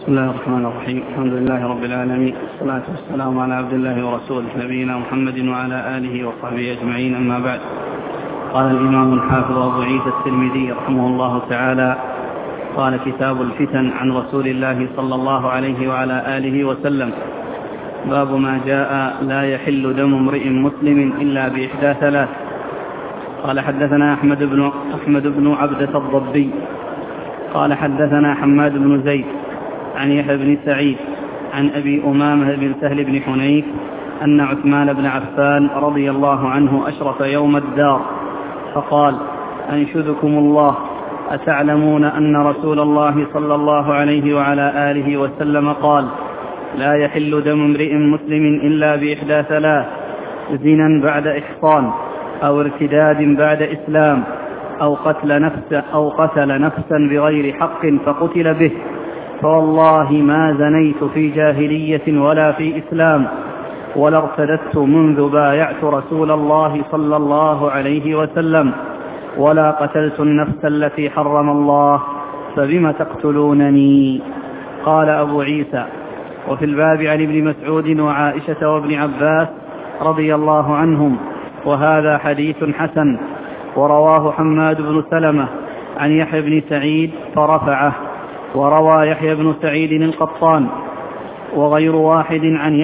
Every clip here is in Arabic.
بسم الله الرحمن الرحيم. الحمد لله رب العالمين، والصلاة والسلام على عبد الله ورسوله نبينا محمد وعلى آله وصحبه أجمعين، أما بعد. قال الإمام الحافظ أبو عيسى الترمذي رحمه الله تعالى: قال كتاب الفتن عن رسول الله صلى الله عليه وعلى آله وسلم: باب ما جاء لا يحل دم امرئ مسلم إلا بإحدى ثلاث. قال حدثنا أحمد بن عبدة الضبي قال حدثنا حماد بن زيد عن يحيى بن سعيد عن أبي أمامة بن سهل بن حنيف أن عثمان بن عفان رضي الله عنه أشرف يوم الدار فقال: أنشدكم الله، أتعلمون أن رسول الله صلى الله عليه وعلى آله وسلم قال: لا يحل دم امرئ مسلم إلا بإحدى ثلاث: زنا بعد إحصان، أو ارتداد بعد إسلام، أو قتل نفسا بغير حق فقتل به. فوالله ما زنيت في جاهلية ولا في إسلام، ولا ارتدت منذ بايعت رسول الله صلى الله عليه وسلم، ولا قتلت النفس التي حرم الله، فبم تقتلونني؟ قال أبو عيسى: وفي الباب عن ابن مسعود وعائشة وابن عباس رضي الله عنهم، وهذا حديث حسن. ورواه حماد بن سلمة عن يحيى بن سعيد فرفعه، وروى يحيى بن سعيد القطان وغير واحد عن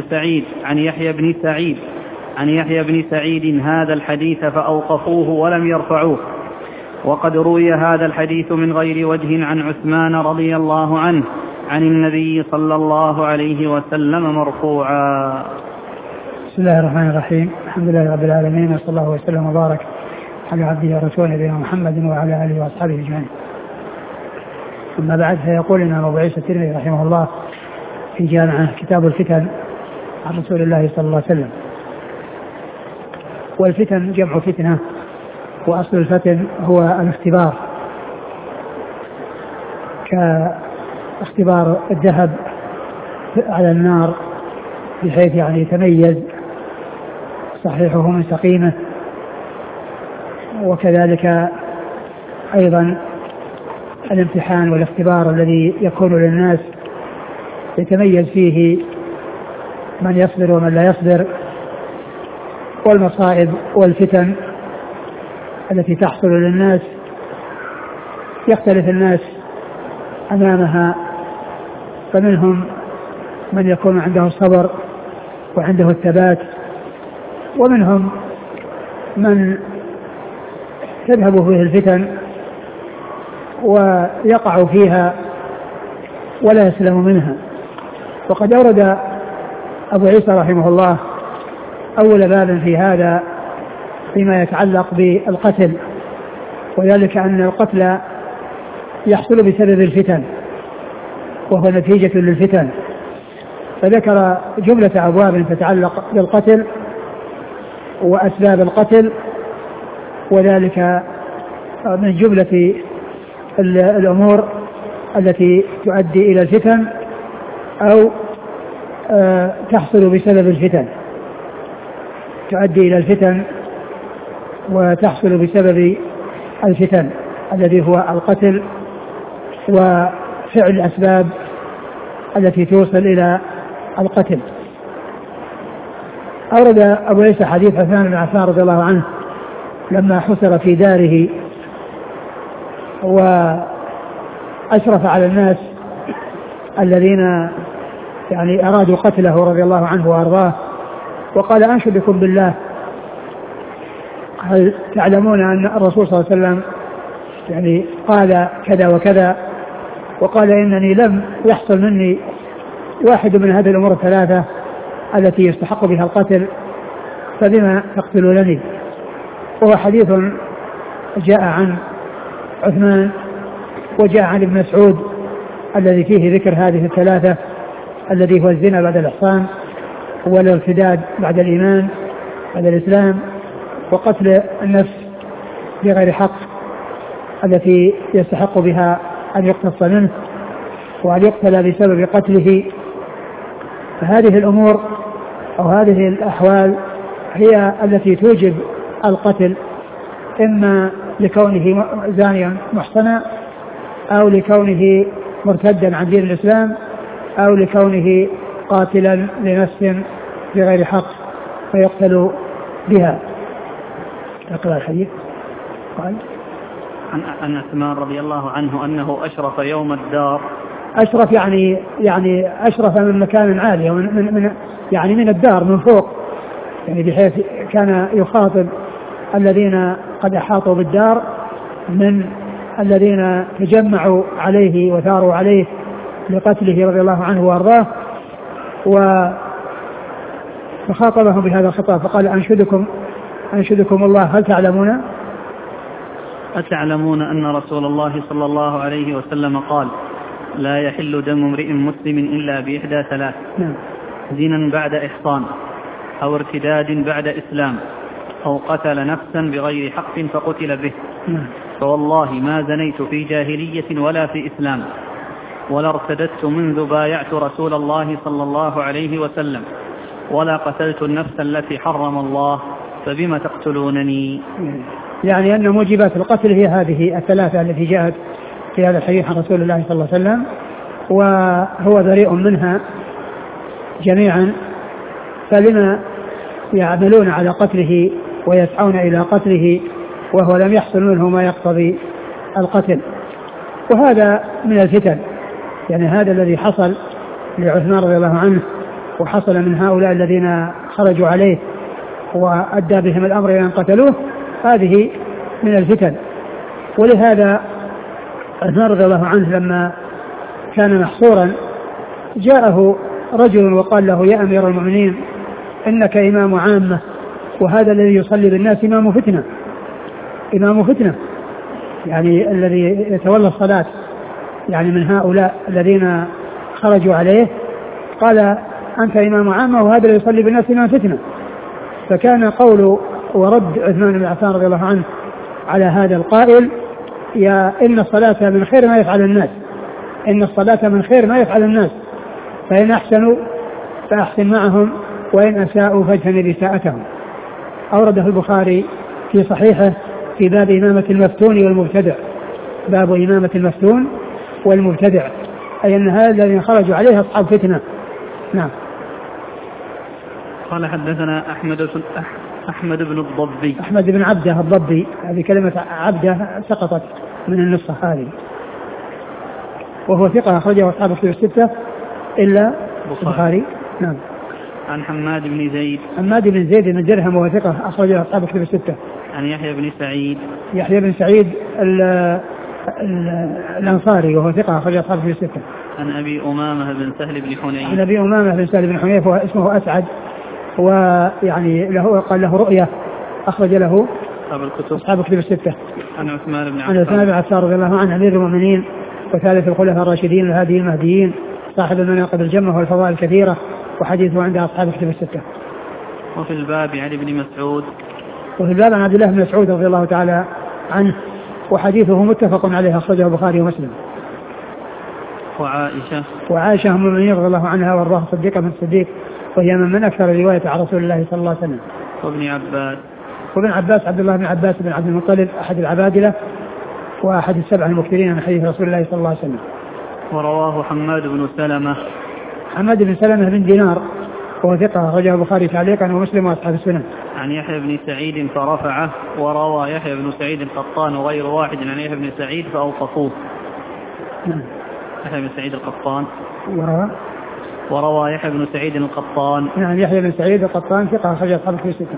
يحيى بن سعيد هذا الحديث فأوقفوه ولم يرفعوه. وقد روي هذا الحديث من غير وجه عن عثمان رضي الله عنه عن النبي صلى الله عليه وسلم مرفوعا. بسم الله الرحمن الرحيم. الحمد لله رب العالمين، وصلى الله وسلم وبارك على عبده ورسوله نبينا محمد وعلى آله وأصحابه أجمعين. أما بعد، فيقول لنا أبو عيسى الترمذي رحمه الله في جامعه كتاب الفتن عن رسول الله صلى الله عليه وسلم. والفتن جمع فتنة، وأصل الفتن هو الاختبار، كاختبار الذهب على النار بحيث يتميز صحيحه من سقيمه، وكذلك أيضا الامتحان والاختبار الذي يكون للناس يتميز فيه من يصبر ومن لا يصبر. والمصائب والفتن التي تحصل للناس يختلف الناس أمامها، فمنهم من يكون عنده الصبر وعنده الثبات، ومنهم من تذهب فيه الفتن ويقع فيها ولا يسلم منها. وقد أورد أبو عيسى رحمه الله أول باب في هذا فيما يتعلق بالقتل، وذلك أن القتل يحصل بسبب الفتن وهو نتيجة للفتن، فذكر جملة أبواب تتعلق بالقتل وأسباب القتل، وذلك من جملة الأمور التي تؤدي إلى الفتن أو تحصل بسبب الفتن، تؤدي إلى الفتن وتحصل بسبب الفتن الذي هو القتل وفعل الأسباب التي توصل إلى القتل. أورد أبو عيسى حديث عثمان بن عفان رضي الله عنه لما حصر في داره وأشرف على الناس الذين أرادوا قتله رضي الله عنه وأرضاه، وقال: أنشدكم بالله، هل تعلمون أن الرسول صلى الله عليه وسلم قال كذا وكذا، وقال: إنني لم يحصل مني واحد من هذه الأمور الثلاثة التي يستحق بها القتل، فبما تقتلونني؟ وهو حديث جاء عن عثمان وجاء عن ابن مسعود الذي فيه ذكر هذه الثلاثة، الذي هو الزنا بعد الإحصان، والارتداد بعد الإيمان بعد الإسلام، وقتل النفس بغير حق التي يستحق بها أن يقتص منه وأن يقتل بسبب قتله. فهذه الأمور أو هذه الأحوال هي التي توجب القتل، إما لكونه زانيا محصنا أو لكونه مرتدا عن دين الإسلام أو لكونه قاتلا لنفس بغير حق فيقتل بها. اقرأ الحديث. قال عن عثمان رضي الله عنه أنه أشرف يوم الدار. أشرف يعني أشرف من مكان عالي يعني من الدار من فوق، يعني بحيث كان يخاطب الذين قد أحاطوا بالدار من الذين تجمعوا عليه وثاروا عليه لقتله رضي الله عنه وأرضاه، فخاطبهم بهذا الخطاب فقال أنشدكم الله هل تعلمون أتعلمون أن رسول الله صلى الله عليه وسلم قال لا يحل دم امرئ مسلم إلا بإحدى ثلاث: زنا بعد إحصان، أو ارتداد بعد إسلام، أو قتل نفسا بغير حق فقتل به. فوالله ما زنيت في جاهلية ولا في إسلام، ولا ارتددت منذ بايعت رسول الله صلى الله عليه وسلم، ولا قتلت النفس التي حرم الله، فبما تقتلونني؟ يعني أن موجبات القتل هي هذه الثلاثة التي جاءت في هذا الحديث عن رسول الله صلى الله عليه وسلم، وهو بريء منها جميعا، فلما يعملون على قتله ويسعون إلى قتله وهو لم يحصل منه ما يقتضي القتل؟ وهذا من الفتن، يعني هذا الذي حصل لعثمان رضي الله عنه وحصل من هؤلاء الذين خرجوا عليه وأدى بهم الأمر إلى أن قتلوه، هذه من الفتن. ولهذا عثمان رضي الله عنه لما كان محصورا جاءه رجل وقال له يا أمير المؤمنين إنك إمام عامة، وهذا الذي يصلي بالناس إمام فتنة، يعني الذي يتولى الصلاة يعني من هؤلاء الذين خرجوا عليه، قال أنت إمام عامة وهذا الذي يصلي بالناس إمام فتنة. فكان قول ورد عثمان بن عفان رضي الله عنه على هذا القائل يا إن الصلاة من خير ما يفعل الناس، إن الصلاة من خير ما يفعل الناس، فإن أحسنوا فأحسن معهم وإن أساءوا فاجتنب إساءتهم. أورده البخاري في صحيحه في باب إمامة المفتون والمبتدع، باب إمامة المفتون والمبتدع، أي أن هذا الذين خرجوا عليه أصحاب فتنة. نعم. قال حدثنا أحمد بن الضبي، أحمد بن عبده الضبي، هذه كلمة عبده سقطت من النسخة هذه، وهو ثقة أخرجه أصحاب الكتب الستة إلا البخاري. نعم. عن حماد بن زيد، حماد بن زيد بن درهم وهو ثقة أخرجه أصحاب الكتب الستة. عن يحيى بن سعيد الأنصاري وهو ثقة أخرجه أصحاب الكتب الستة. عن أبي أمامة بن سهل بن حنيف، عن أبي أمامة بن سهل بن حنيف واسمه أسعد، ويعني له قال له رؤية أخرج له أصحاب الكتب الستة. عن عثمان بن عفان رضي الله عنه أمير المؤمنين وثالث الخلفاء الراشدين الهادي المهديين صاحب المناقب الجمة والفضائل الكثيرة، وحديثه عند أصحاب الكتب الستة. وفي الباب عن ابن مسعود، وفي الباب عن عبد الله بن مسعود رضي الله تعالى عنه، وحديثه متفق عليه أخرجه البخاري ومسلم. وعائشة أم المؤمنين رضي الله عنها وارضاها صديقة بنت الصديق، وهي من أكثر رواية عن رسول الله صلى الله عليه وسلم. وابن عباس عبد الله بن عباس بن عبد المطلب أحد العبادلة وأحد السبع المكثرين من حديث رسول الله صلى الله عليه وسلم. ورواه حماد بن سلمة بن دينار وهو ثقة أخرجه البخاري تعليقا ومسلم وأصحاب السنن. عن يحيى بن سعيد فرفعه، وروى يحيى بن سعيد القطان وغير واحد عن يحيى بن سعيد فأوقفوه. يحيى بن سعيد القطان وروى يحيى بن سعيد القطان. نعم. يحيى بن سعيد القطان ثقة أخرجه أصحاب الكتب الستة.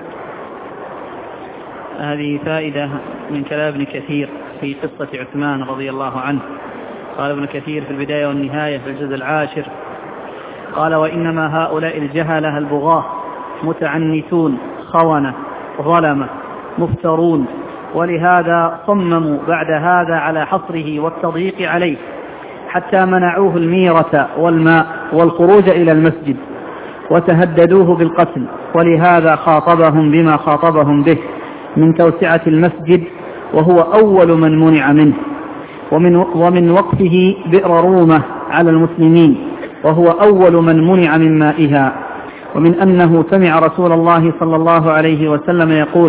هذه فائدة من كلام ابن كثير في قصة عثمان رضي الله عنه. قال ابن كثير في البداية والنهاية في الجزء 10 قال وإنما هؤلاء الجهلة البغاة متعنتون خونة ظلمة مفترون، ولهذا صمموا بعد هذا على حصره والتضييق عليه حتى منعوه الميرة والماء والخروج إلى المسجد وتهددوه بالقتل، ولهذا خاطبهم بما خاطبهم به من توسعة المسجد، وهو أول من منع منه، ومن وقفه بئر رومة على المسلمين، وهو أول من منع من مائها، ومن أنه سمع رسول الله صلى الله عليه وسلم يقول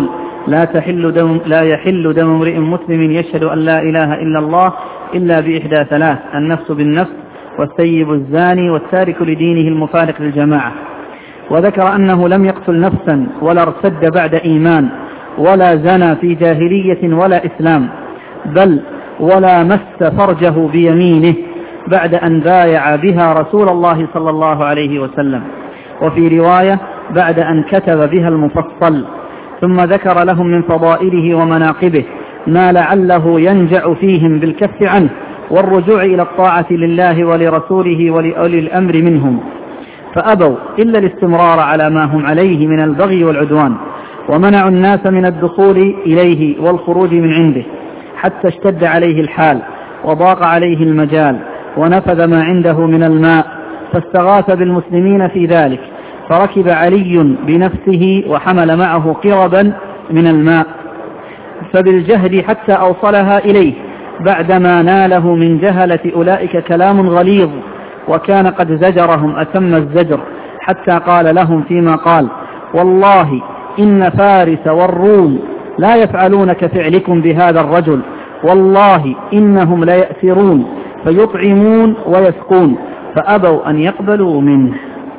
لا يحل دم امرئ مسلم يشهد أن لا إله إلا الله إلا بإحدى ثلاث: النفس بالنفس، والثيب الزاني، والتارك لدينه المفارق للجماعة. وذكر أنه لم يقتل نفسا ولا ارتد بعد إيمان ولا زنى في جاهلية ولا إسلام، بل ولا مس فرجه بيمينه بعد أن بايع بها رسول الله صلى الله عليه وسلم، وفي رواية بعد أن كتب بها المفصل. ثم ذكر لهم من فضائله ومناقبه ما لعله ينجع فيهم بالكف عنه والرجوع إلى الطاعة لله ولرسوله ولأولي الأمر منهم، فأبوا إلا الاستمرار على ما هم عليه من البغي والعدوان، ومنعوا الناس من الدخول إليه والخروج من عنده حتى اشتد عليه الحال وضاق عليه المجال ونفذ ما عنده من الماء، فاستغاث بالمسلمين في ذلك، فركب علي بنفسه وحمل معه قربا من الماء فبالجهد حتى أوصلها إليه، بعدما ناله من جهلة أولئك كلام غليظ، وكان قد زجرهم أتم الزجر، حتى قال لهم فيما قال: والله إن فارس والروم لا يفعلون كفعلكم بهذا الرجل، والله إنهم ليأسرون فيطعمون ويسقون، فأبوا أن يقبلوا منه.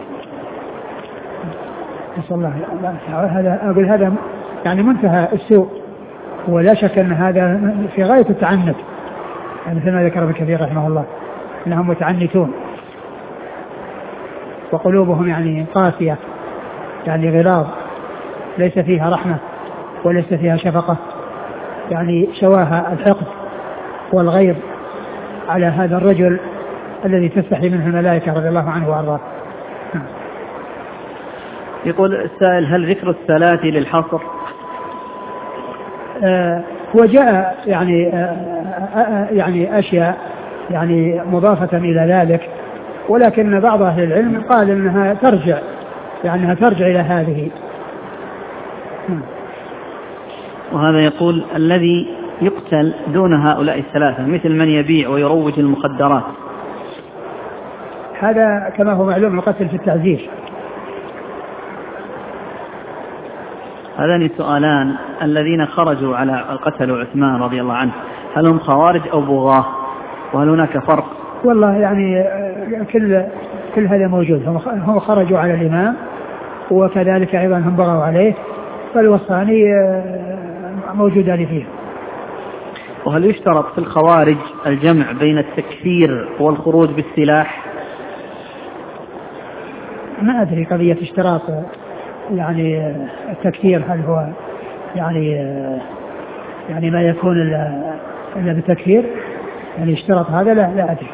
أقول هذا يعني منتهى السوء، ولا شك أن هذا في غاية التعنت، يعني مثل ما ذكر ابن كثير رحمه الله أنهم متعنتون وقلوبهم يعني قاسية، يعني غلاظ ليس فيها رحمة وليس فيها شفقة، يعني شواها الحقد والغيظ على هذا الرجل الذي تستحي منه الملائكة رضي الله عنه وأرضاه. يقول السائل: هل ذكر الثلاث للحصر؟ هو جاء يعني أشياء يعني مضافة إلى ذلك، ولكن بعض أهل العلم قال إنها ترجع، يعني أنها ترجع إلى هذه. وهذا يقول: الذي يقتل دون هؤلاء الثلاثة مثل من يبيع ويروج المخدرات، هذا كما هو معلوم القتل في التعزير. هذان سؤالان: الذين خرجوا على القتل عثمان رضي الله عنه هل هم خوارج أو بغاة؟ وهل هناك فرق؟ والله يعني كل هذا موجود، هم خرجوا على الإمام وكذلك أيضا هم بغوا عليه، فالوصاني موجودان فيه. وهل يشترط في الخوارج الجمع بين التكفير والخروج بالسلاح؟ ما أدري قضية اشتراط يعني التكفير هل هو يعني ما يكون إلا بالتكفير، يعني اشترط هذا لا أدري.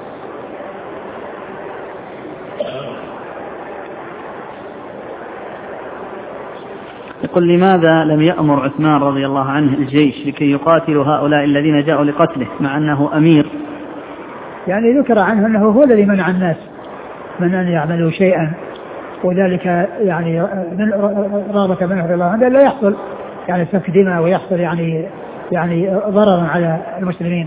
يقول: لماذا لم يأمر عثمان رضي الله عنه الجيش لكي يقاتلوا هؤلاء الذين جاءوا لقتله مع أنه أمير؟ يعني ذكر عنه أنه هو الذي منع الناس من أن يعملوا شيئا، وذلك يعني رغبة منه رضي الله عنه لا يحصل يعني سفك دماء ويحصل يعني ضرر على المسلمين.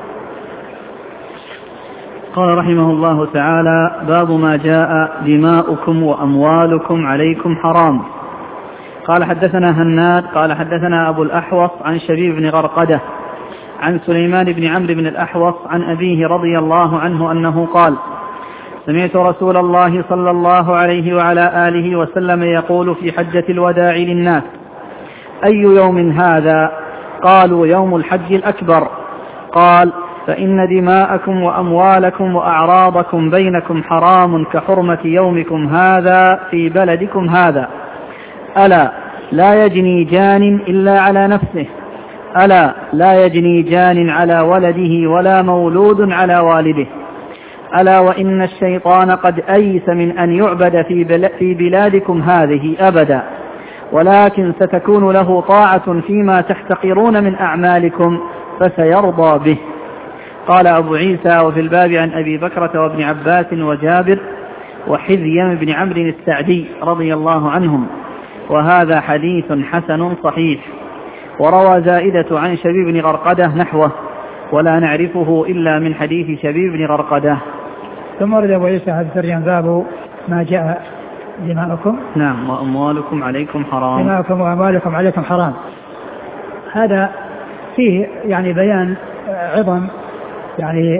قال رحمه الله تعالى: باب ما جاء دماؤكم وأموالكم عليكم حرام. قال: حدثنا هناد قال حدثنا أبو الأحوص عن شبيب بن غرقدة عن سليمان بن عمرو بن الأحوص عن أبيه رضي الله عنه أنه قال: سمعت رسول الله صلى الله عليه وعلى آله وسلم يقول في حجة الوداع للناس: أي يوم هذا؟ قالوا: يوم الحج الأكبر. قال: فإن دماءكم وأموالكم وأعراضكم بينكم حرام كحرمة يومكم هذا في بلدكم هذا. ألا لا يجني جان إلا على نفسه، ألا لا يجني جان على ولده ولا مولود على والده، ألا وإن الشيطان قد أيس من أن يعبد في بلادكم هذه أبدا، ولكن ستكون له طاعة فيما تحتقرون من أعمالكم فسيرضى به. قال أبو عيسى: وفي الباب عن أبي بكرة وابن عباس وجابر وحذيم بن عمرو السعدي رضي الله عنهم، وهذا حديث حسن صحيح. وروى زائدة عن شبيب بن غرقدة نحوه، ولا نعرفه إلا من حديث شبيب بن غرقدة. ثم ورد أبو عيسى هذا الترجمة باب ما جاء دماؤكم نعم وأموالكم عليكم حرام. دماؤكم وأموالكم عليكم حرام. هذا فيه يعني بيان عظم يعني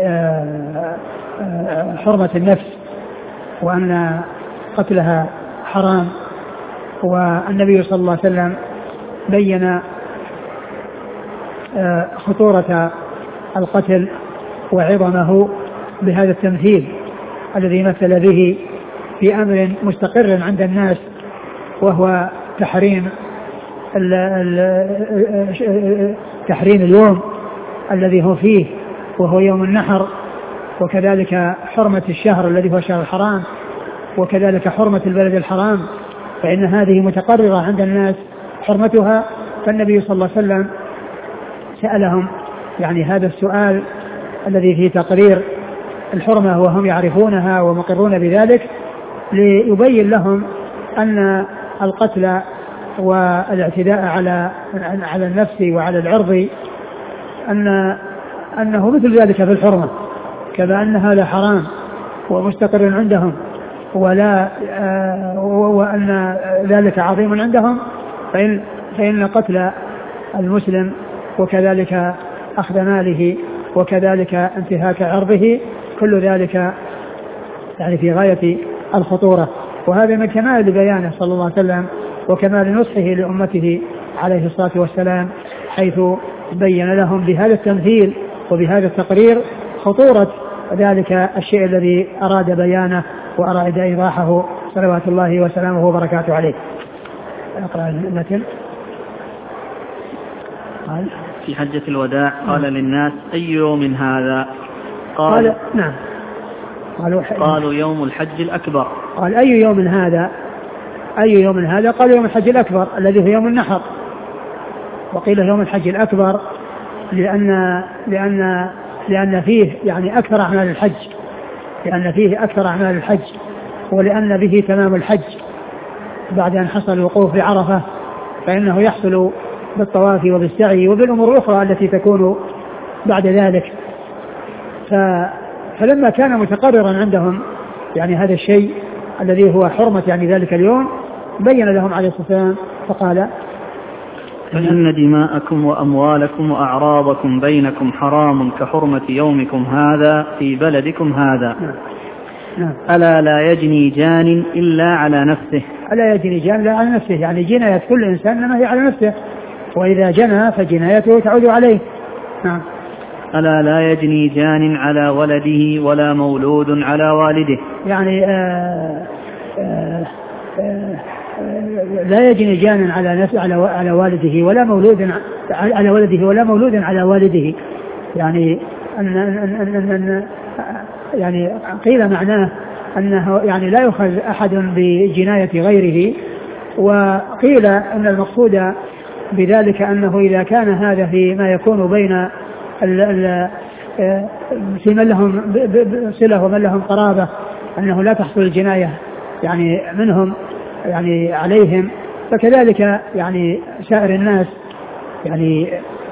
حرمة النفس وأن قتلها حرام. والنبي صلى الله عليه وسلم بين خطورة القتل وعظمه بهذا التمثيل الذي مثل به في أمر مستقر عند الناس، وهو تحريم اليوم الذي هو فيه وهو يوم النحر، وكذلك حرمة الشهر الذي هو شهر الحرام، وكذلك حرمة البلد الحرام، فإن هذه متقررة عند الناس حرمتها. فالنبي صلى الله عليه وسلم سألهم يعني هذا السؤال الذي فيه تقرير الحرمة وهم يعرفونها ومقرون بذلك، ليبين لهم أن القتل والاعتداء على النفس وعلى العرض أنه مثل ذلك في الحرمة، كما أن هذا حرام ومستقر عندهم وأن ذلك عظيم عندهم، فإن قتل المسلم وكذلك أخذ ماله وكذلك انتهاك عرضه كل ذلك يعني في غاية الخطورة. وهذا من كمال بيانه صلى الله عليه وسلم وكمال نصحه لأمته عليه الصلاة والسلام، حيث بين لهم بهذا التمثيل وبهذا التقرير خطورة ذلك الشيء الذي أراد بيانه وأراد إيضاحه صلوات الله وسلامه وبركاته عليه. أقرأ المتن. قال في حجة الوداع قال للناس أي يوم هذا؟ قال نعم قالوا يوم الحج الأكبر. قال أي يوم هذا؟ أي يوم هذا؟ قال يوم الحج الأكبر الذي هو يوم النحر. وقيل يوم الحج الأكبر لأن فيه يعني أكثر أعمال الحج، لأن فيه أكثر أعمال الحج، ولأن به تمام الحج بعد أن حصل الوقوف بعرفة، فإنه يحصل بالطواف وبالسعي وبالأمور الأخرى التي تكون بعد ذلك. فلما كان متقررا عندهم يعني هذا الشيء الذي هو حرمة يعني ذلك اليوم، بين لهم عليه الصلاة والسلام فقال فإن دماءكم وأموالكم وأعراضكم بينكم حرام كحرمة يومكم هذا في بلدكم هذا. نعم. ألا لا يجني جان إلا على نفسه. ألا يجني جان إلا على نفسه، يعني جناية كل إنسان ما هي على نفسه، وإذا جنى فجنايته تعود عليه. نعم. ألا لا يجني جان على ولده ولا مولود على والده. يعني لا يجني جان على والده ولا مولود على ولده ولا مولود على والده، يعني يعني قيل معناه أنه يعني لا يؤخذ أحد بجناية غيره، وقيل أن المقصود بذلك أنه إذا كان هذا فيما يكون بين في من لهم صلة ومن لهم قرابة أنه لا تحصل الجناية يعني منهم يعني عليهم، فكذلك يعني سائر الناس يعني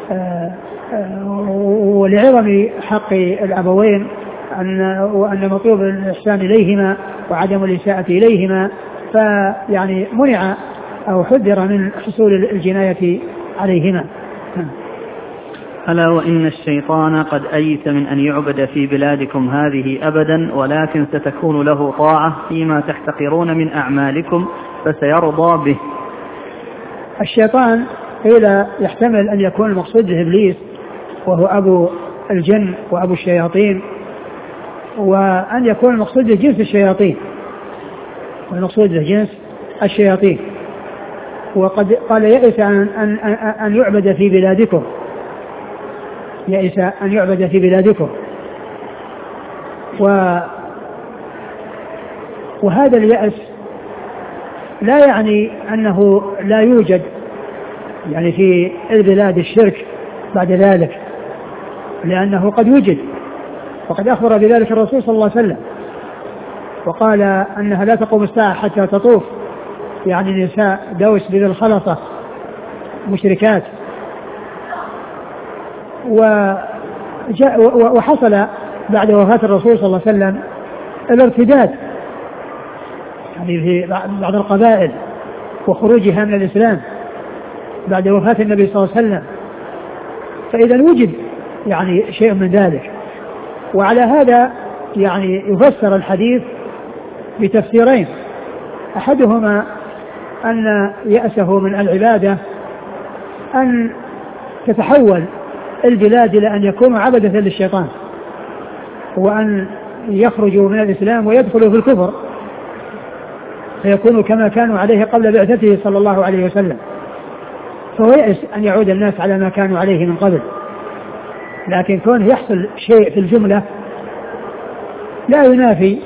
ولعظم حق الأبوين وأن مطلوب الإحسان إليهما وعدم الإساءة إليهما، فيعني منع أو حذر من حصول الجناية عليهما. ألا وإن الشيطان قد أيس من أن يعبد في بلادكم هذه أبدا، ولكن ستكون له طاعة فيما تحتقرون من أعمالكم فسيرضى به. الشيطان قيل يحتمل أن يكون المقصود به إبليس، وهو أبو الجن وأبو الشياطين، وأن يكون المقصود به جنس الشياطين، والمقصود به جنس الشياطين. وقد قال يئس أن يعبد في بلادكم، يئس أن يعبد في بلادكم. وهذا اليأس لا يعني أنه لا يوجد يعني في البلاد الشرك بعد ذلك، لأنه قد يوجد، وقد أخبر بذلك الرسول صلى الله عليه وسلم، وقال أنها لا تقوم الساعة حتى تطوف يعني نساء دوس بذي الخلطة مشركات. وحصل بعد وفاة الرسول صلى الله عليه وسلم الارتداد يعني في بعض القبائل وخروجها من الإسلام بعد وفاة النبي صلى الله عليه وسلم، فإذا وجد يعني شيء من ذلك. وعلى هذا يعني يفسر الحديث بتفسيرين، أحدهما أن يأسه من العبادة أن تتحول البلاد إلى أن يكونوا عبدة للشيطان، وأن يخرجوا من الإسلام ويدخلوا في الكفر فيكونوا كما كانوا عليه قبل بعثته صلى الله عليه وسلم، فهو يأس أن يعود الناس على ما كانوا عليه من قبل. لكن كونه يحصل شيء في الجملة لا ينافي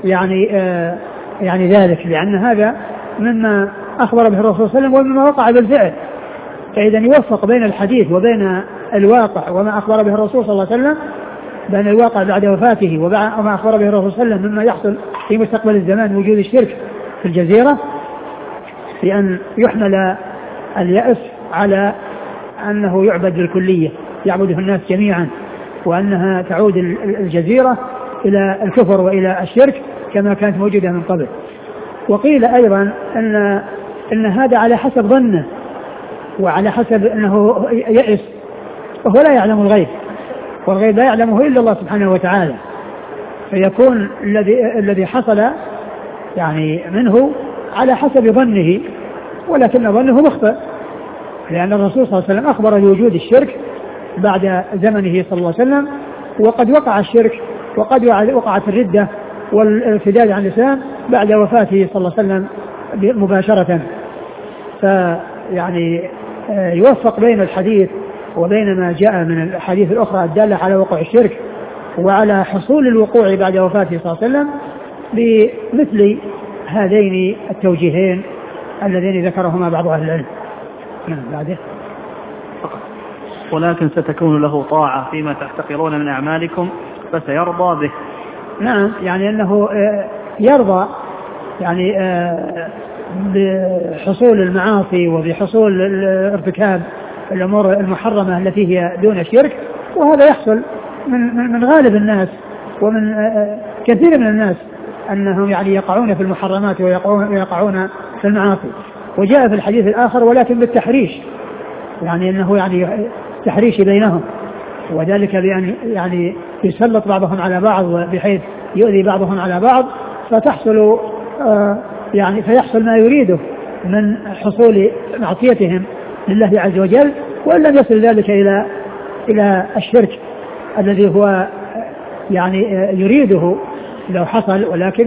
يعني ذلك، لأن هذا مما أخبر به الرسول صلى الله عليه وسلم ومما وقع بالفعل. فإذا يوفق بين الحديث وبين الواقع وما أخبر به الرسول صلى الله عليه وسلم، بين الواقع بعد وفاته وما أخبر به الرسول صلى الله عليه وسلم مما يحصل في مستقبل الزمان وجود الشرك في الجزيرة، بأن يحمل اليأس على أنه يعبد بالكلية، يعبده الناس جميعا، وأنها تعود الجزيرة إلى الكفر وإلى الشرك كما كانت موجودة من قبل. وقيل أيضا أن هذا على حسب ظنه وعلى حسب أنه يأس، وهو لا يعلم الغيب، والغيب لا يعلمه إلا الله سبحانه وتعالى، فيكون الذي حصل يعني منه على حسب ظنه، ولكن ظنه مخطئ، لأن الرسول صلى الله عليه وسلم أخبر بوجود الشرك بعد زمنه صلى الله عليه وسلم، وقد وقع الشرك وقد وقعت الردة والارتداد عن الإسلام بعد وفاته صلى الله عليه وسلم مباشرة. فيعني يوفق بين الحديث وبين ما جاء من الحديث الأخرى الدالة على وقوع الشرك وعلى حصول الوقوع بعد وفاته صلى الله عليه وسلم بمثل هذين التوجيهين اللذين ذكرهما بعض أهل العلم. بعده ولكن ستكون له طاعة فيما تحتقرون من أعمالكم فسيرضى به. نعم، يعني أنه يرضى يعني بحصول المعاصي وبحصول ارتكاب الأمور المحرمة التي هي دون الشرك، وهذا يحصل من غالب الناس ومن كثير من الناس أنهم يعني يقعون في المحرمات ويقعون في المعاصي. وجاء في الحديث الآخر ولكن بالتحريش، يعني أنه يعني تحريش بينهم، وذلك بأن يعني يسلط بعضهم على بعض بحيث يؤذي بعضهم على بعض، فتحصل يعني فيحصل ما يريده من حصول معصيتهم لله عز وجل، وإن لم يصل ذلك إلى الشرك الذي هو يعني يريده لو حصل،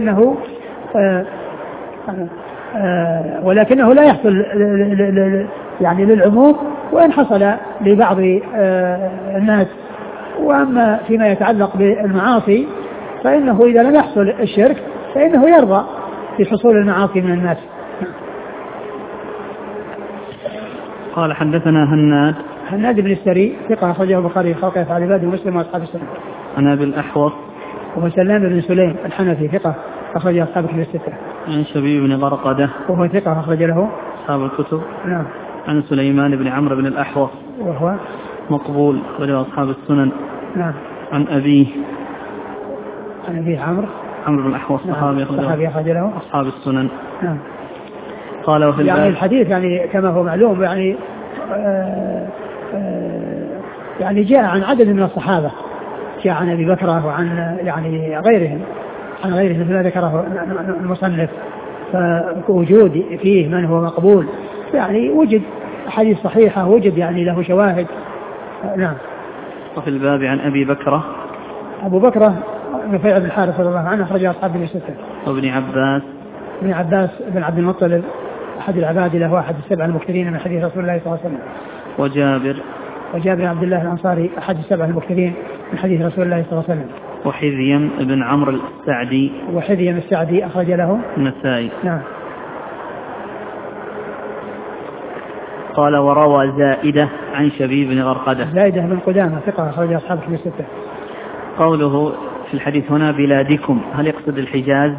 ولكنه لا يحصل يعني للعموم، وإن حصل لبعض الناس. وأما فيما يتعلق بالمعاصي فإنه إذا لم يحصل الشرك فإنه يرضى في حصول المعاصي من الناس. قال حدثنا هناد بن السري ثقة أخرجه البخاري خلق أفعال عباده ومسلم وأصحاب السنة. عن أبي الأحوص وهو سلام بن سليم الحنفي ثقة أخرج أصحاب الكتب الستة. عن شبيب بن غرقدة وهو ثقة أخرج له أصحاب الكتب. نعم. عن سليمان بن عمرو بن الأحوص وهو مقبول أخرجه أصحاب السنن. نعم. عن أبيه عمرو بن الأحوص صحابي أخرج له أصحاب السنن. نعم. قال وفي يعني الحديث يعني كما هو معلوم يعني يعني جاء عن عدد من الصحابة، جاء عن أبي بكر وعن يعني غيرهم مثل ذكره المصنف، فوجود فيه من هو مقبول يعني وجد حديث صحيحة، وجد يعني له شواهد. نعم. وفي الباب عن أبي بكر أبو بكر نفيع بن الحارث رضي الله عنه أخرج أصحاب الكتب الستة. وابن عباس بن عبد المطلب أحد العبادلة له أحد السبع المكثرين من حديث رسول الله صلى الله عليه وسلم. وجابر عبد الله الأنصاري أحد السبع المكثرين من حديث رسول الله صلى الله عليه وسلم. وحذيم بن عمرو السعدي أخرج له النسائي. نعم. قال وروى زائدة عن شبيب بن غرقدة. زائدة بن قدامة ثقة أخرج أصحاب الكتب الستة. قوله في الحديث هنا بلادكم، هل يقصد الحجاز؟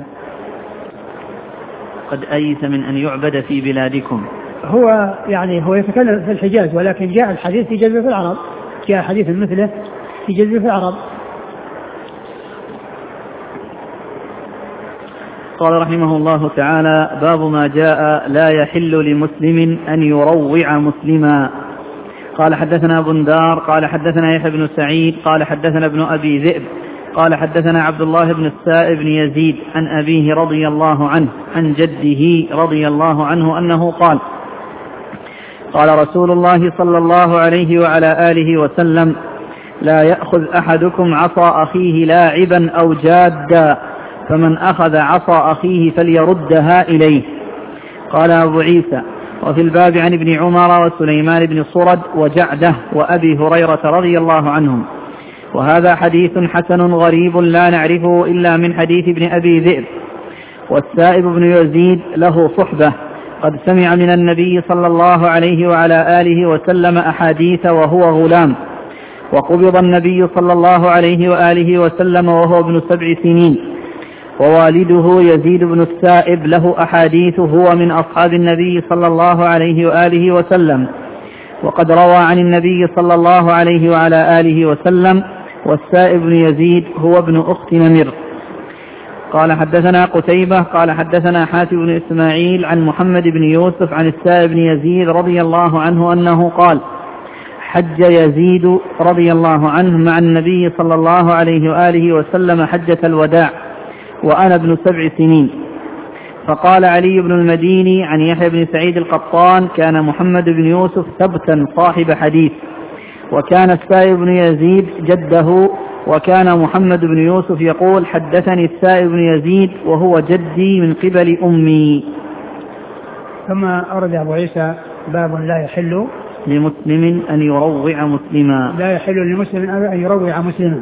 قد أيس من أن يعبد في بلادكم. هو يتكلم في الحجاز، ولكن جاء الحديث في جزيرة العرب، جاء حديث مثله في جزيرة العرب. قال رحمه الله تعالى: باب ما جاء لا يحل لمسلم أن يروع مسلما. قال حدثنا بندار قال حدثنا يحيى بن سعيد قال حدثنا ابن أبي ذئب قال حدثنا عبد الله بن السائب بن يزيد عن أبيه رضي الله عنه عن جده رضي الله عنه أنه قال: قال رسول الله صلى الله عليه وعلى آله وسلم: لا يأخذ أحدكم عصا أخيه لاعبا أو جادا، فمن أخذ عصا أخيه فليردها إليه. قال أبو عيسى: وفي الباب عن ابن عمر وسليمان بن صرد وجعده وأبي هريرة رضي الله عنهم. وهذا حديث حسن غريب لا نعرفه إلا من حديث ابن أبي ذئب. والسائب بن يزيد له صحبة، قد سمع من النبي صلى الله عليه وعلى آله وسلم أحاديث وهو غلام، وقبض النبي صلى الله عليه وآله وسلم وهو ابن 7 سنين. ووالده يزيد بن السائب له أحاديث، هو من أصحاب النبي صلى الله عليه وآله وسلم، وقد روى عن النبي صلى الله عليه وعلى آله وسلم. والسائب بن يزيد هو ابن أخت نمر. قال حدثنا قتيبة قال حدثنا حاتم بن إسماعيل عن محمد بن يوسف عن السائب بن يزيد رضي الله عنه أنه قال: حج يزيد رضي الله عنه مع النبي صلى الله عليه وآله وسلم حجة الوداع وأنا ابن 7 سنين. فقال علي بن المديني عن يحيى بن سعيد القطان: كان محمد بن يوسف ثبتا صاحب حديث، وكان السائب بن يزيد جده، وكان محمد بن يوسف يقول: حدثني السائب بن يزيد وهو جدي من قبل أمي. ثم أورد أبو عيسى: باب لا يحل لمسلم أن يروع مسلما. لا يحل لمسلم أن يروع مسلما.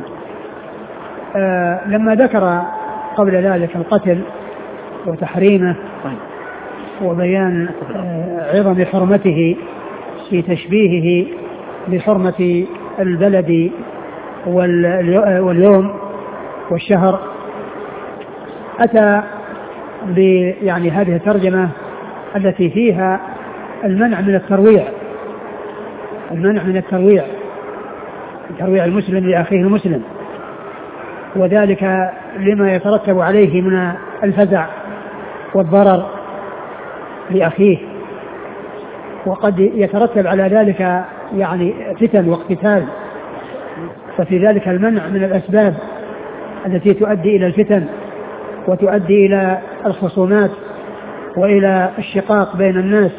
لما ذكر قبل ذلك القتل وتحريمه وبيان عظم حرمته في تشبيهه بحرمة البلد واليوم والشهر، أتى يعني هذه الترجمة التي فيها المنع من الترويع، المنع من الترويع، ترويع المسلم لأخيه المسلم، وذلك لما يترتب عليه من الفزع والضرر لأخيه، وقد يترتب على ذلك يعني فتن واقتتال، ففي ذلك المنع من الأسباب التي تؤدي إلى الفتن وتؤدي إلى الخصومات وإلى الشقاق بين الناس.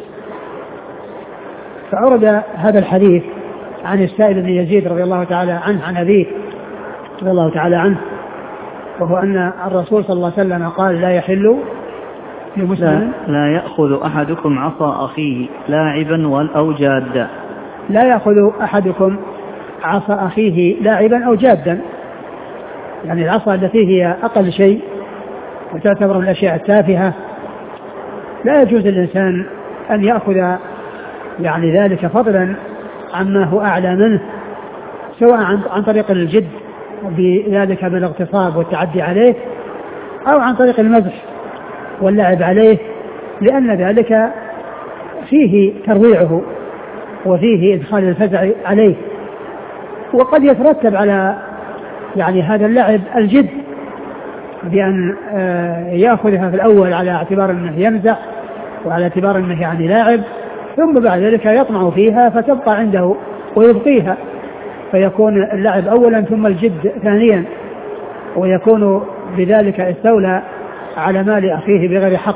فأورد هذا الحديث عن السائب بن يزيد رضي الله تعالى عنه عن أبيه رضي الله تعالى عنه، وهو أن الرسول صلى الله عليه وسلم قال: لا يحل لمسلم لا يأخذ أحدكم عصا أخيه لاعبا أو جادا. لا يأخذ أحدكم عصا أخيه لاعبا أو جادا، يعني العصا التي هي أقل شيء وتعتبر من الأشياء التافهة، لا يجوز للإنسان أن يأخذ يعني ذلك فضلا عما هو أعلى منه، سواء عن طريق الجد بذلك بالاغتصاب والتعدي عليه، أو عن طريق المزح واللعب عليه، لأن ذلك فيه ترويعه وفيه إدخال الفزع عليه. وقد يترتب على يعني هذا اللعب الجد بأن يأخذها في الأول على اعتبار أنه يمزح وعلى اعتبار أنه يعني لاعب، ثم بعد ذلك يطمع فيها فتبقى عنده ويبقيها، فيكون اللعب أولا ثم الجد ثانيا، ويكون بذلك استولى على مال أخيه بغير حق.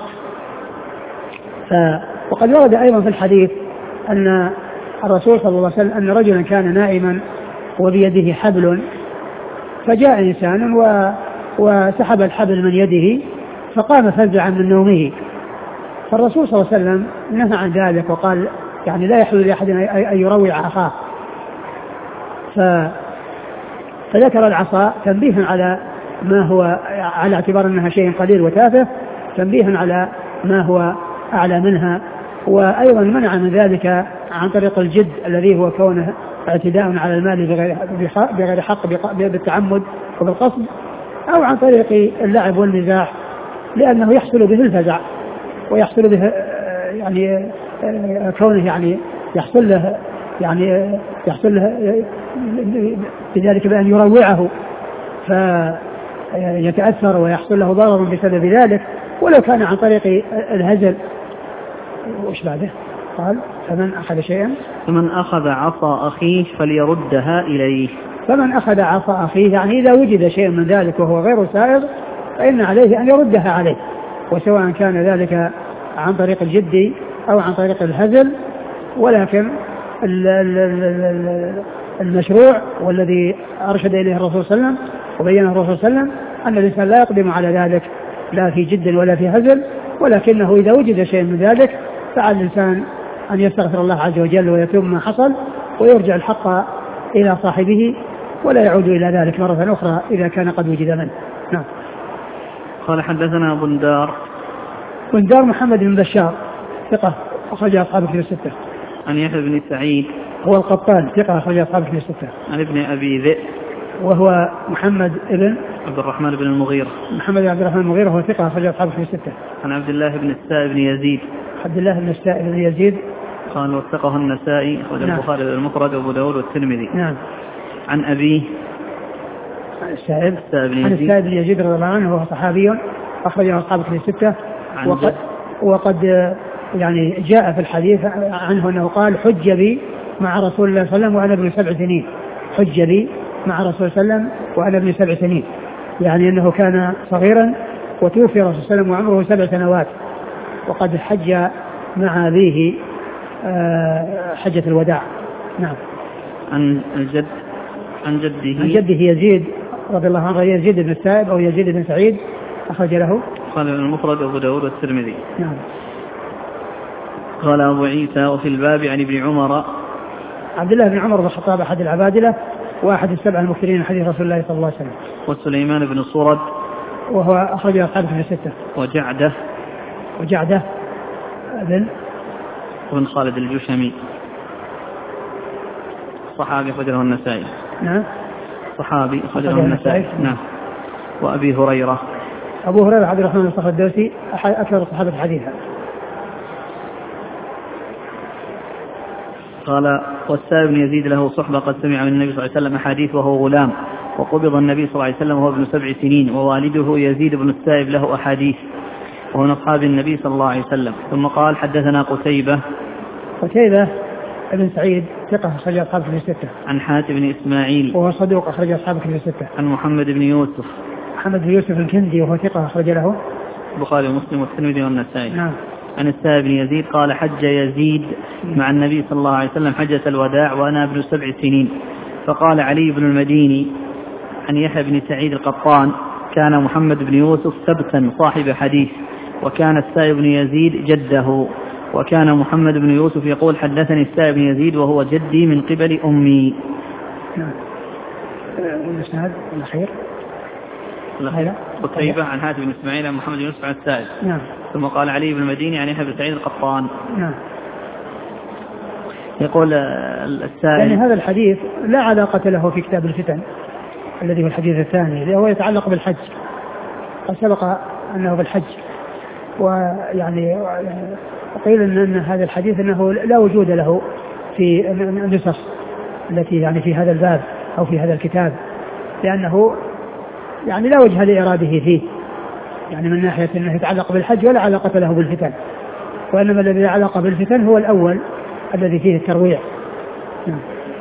وقد ورد أيضا في الحديث أن الرسول صلى الله عليه وسلم أن رجلا كان نائما وبيده حبل، فجاء إنسان وسحب الحبل من يده فقام فزعا من نومه، فالرسول صلى الله عليه وسلم نهى عن ذلك وقال يعني لا يحل لأحد أن يروع أخاه. فذكر العصا تنبيها على ما هو على اعتبار أنها شيء قليل وتافه، تنبيها على ما هو أعلى منها، وأيضا منع من ذلك عن طريق الجد الذي هو كونه اعتداء على المال بغير حق بالتعمد وبالقصد، أو عن طريق اللعب والمزاح لأنه يحصل به الفزع ويحصل به يعني كونه يعني يحصل له بذلك بأن يروعه فيتأثر ويحصل له ضرر بسبب ذلك، ولو كان عن طريق الهزل. وش بعده؟ قال فمن أخذ شيئا فمن أخذ عصا أخيه فليردها إليه. فمن أخذ عصا أخيه يعني إذا وجد شيء من ذلك وهو غير سائغ فإن عليه أن يردها عليه، وسواء كان ذلك عن طريق الجد أو عن طريق الهزل. ولكن المشروع والذي أرشد إليه الرسول صلى الله عليه وسلم وبينه الرسول صلى الله عليه وسلم أن الإنسان لا يقدم على ذلك لا في جد ولا في هزل، ولكنه إذا وجد شيء من ذلك فعلى الإنسان أن يستغفر الله عز وجل ويتوب ما حصل ويرجع الحق إلى صاحبه ولا يعود إلى ذلك مرة أخرى إذا كان قد وجد منه. نعم. قال حدثنا بندار محمد بن بشار ثقة أخرج أصحاب الكتب الستة. عن يحيى بن سعيد هو القطان ثقة أخرج أصحاب الكتب الستة. عن ابن أبي ذئب وهو محمد بن عبد الرحمن بن المغيرة وهو ثقة أخرج أصحاب الكتب الستة. عن عبد الله بن السائب بن يزيد قال وثقه النسائي أخرج البخاري المفرد وأبو داود والترمذي. نعم. عن أبيه السائب بن يزيد رضي الله عنه وهو صحابي أخرج أصحاب الكتب الستة. وقد يعني جاء في الحديث عنه أنه قال حج بي مع رسول الله صلى الله عليه وسلم وأنا ابن 7 سنين. حج بي مع رسول الله صلى الله عليه وسلم وأنا ابن 7 سنين، يعني أنه كان صغيرا وتوفي رسول الله صلى الله عليه وسلم وعمره 7 سنوات، وقد حج مع أبيه حجة الوداع. نعم. عن جده يزيد رضي الله عنه، يزيد بن السائب أو يزيد بن سعيد أخرج له قال المفرد أبو داود والترمذي. نعم. قال أبو عيسى وفي الباب عن ابن عمر عبد الله بن عمر بن الخطاب أحد العبادلة وأحد السبع المكثرين من حديث رسول الله صلى الله عليه وسلم. وسليمان بن صورد وهو أخرج أصحابه في الستة. وجعدة بن خالد الجشمي صحابي أخرجه النسائي. نعم. صحابي أخرجه النسائي. نعم. وأبي هريرة عبد الرحمن بن صخر الدوسي أكثر الصحابة حديثا. قال والسائب بن يزيد له صحبة قد سمع من النبي صلى الله عليه وسلم أحاديث وهو غلام، وقبض النبي صلى الله عليه وسلم وهو ابن 7 سنين، ووالده يزيد بن السائب له أحاديث وهو من أصحاب النبي صلى الله عليه وسلم. ثم قال حدثنا قتيبة بن سعيد ثقة أخرج أصحاب الكتب الستة. عن حاتم بن إسماعيل وهو صدوق أخرج أصحاب الكتب الستة. عن محمد بن يوسف الكندي وهو ثقة أخرج له البخاري ومسلم والترمذي والنسائي. نعم. عن السائب بن يزيد قال حج يزيد مع النبي صلى الله عليه وسلم حجة الوداع وأنا ابن 7 سنين. فقال علي بن المديني عن يحيى بن سعيد القطان كان محمد بن يوسف سبتا صاحب حديث، وكان السائب بن يزيد جده، وكان محمد بن يوسف يقول حدثني السائب بن يزيد وهو جدي من قبل أمي. نعم. الإسناد الأخير قتيبة عن حاتم بن إسماعيل عن محمد بن يوسف عن السائب. نعم. ثم قال علي بن المديني عن يحيى بن سعيد القطان. نعم. يقول السائل يعني هذا الحديث لا علاقة له في كتاب الفتن الذي هو الحديث الثاني اللي هو يتعلق بالحج، قد سبق أنه بالحج، ويعني قيل أن هذا الحديث أنه لا وجود له في النسخ التي يعني في هذا الباب أو في هذا الكتاب، لأنه يعني لا وجه لإراده فيه، يعني من ناحية أنه يتعلق بالحج ولا علاقة له بالفتن، وإنما الذي له علاقة بالفتن هو الأول الذي فيه الترويع. نعم.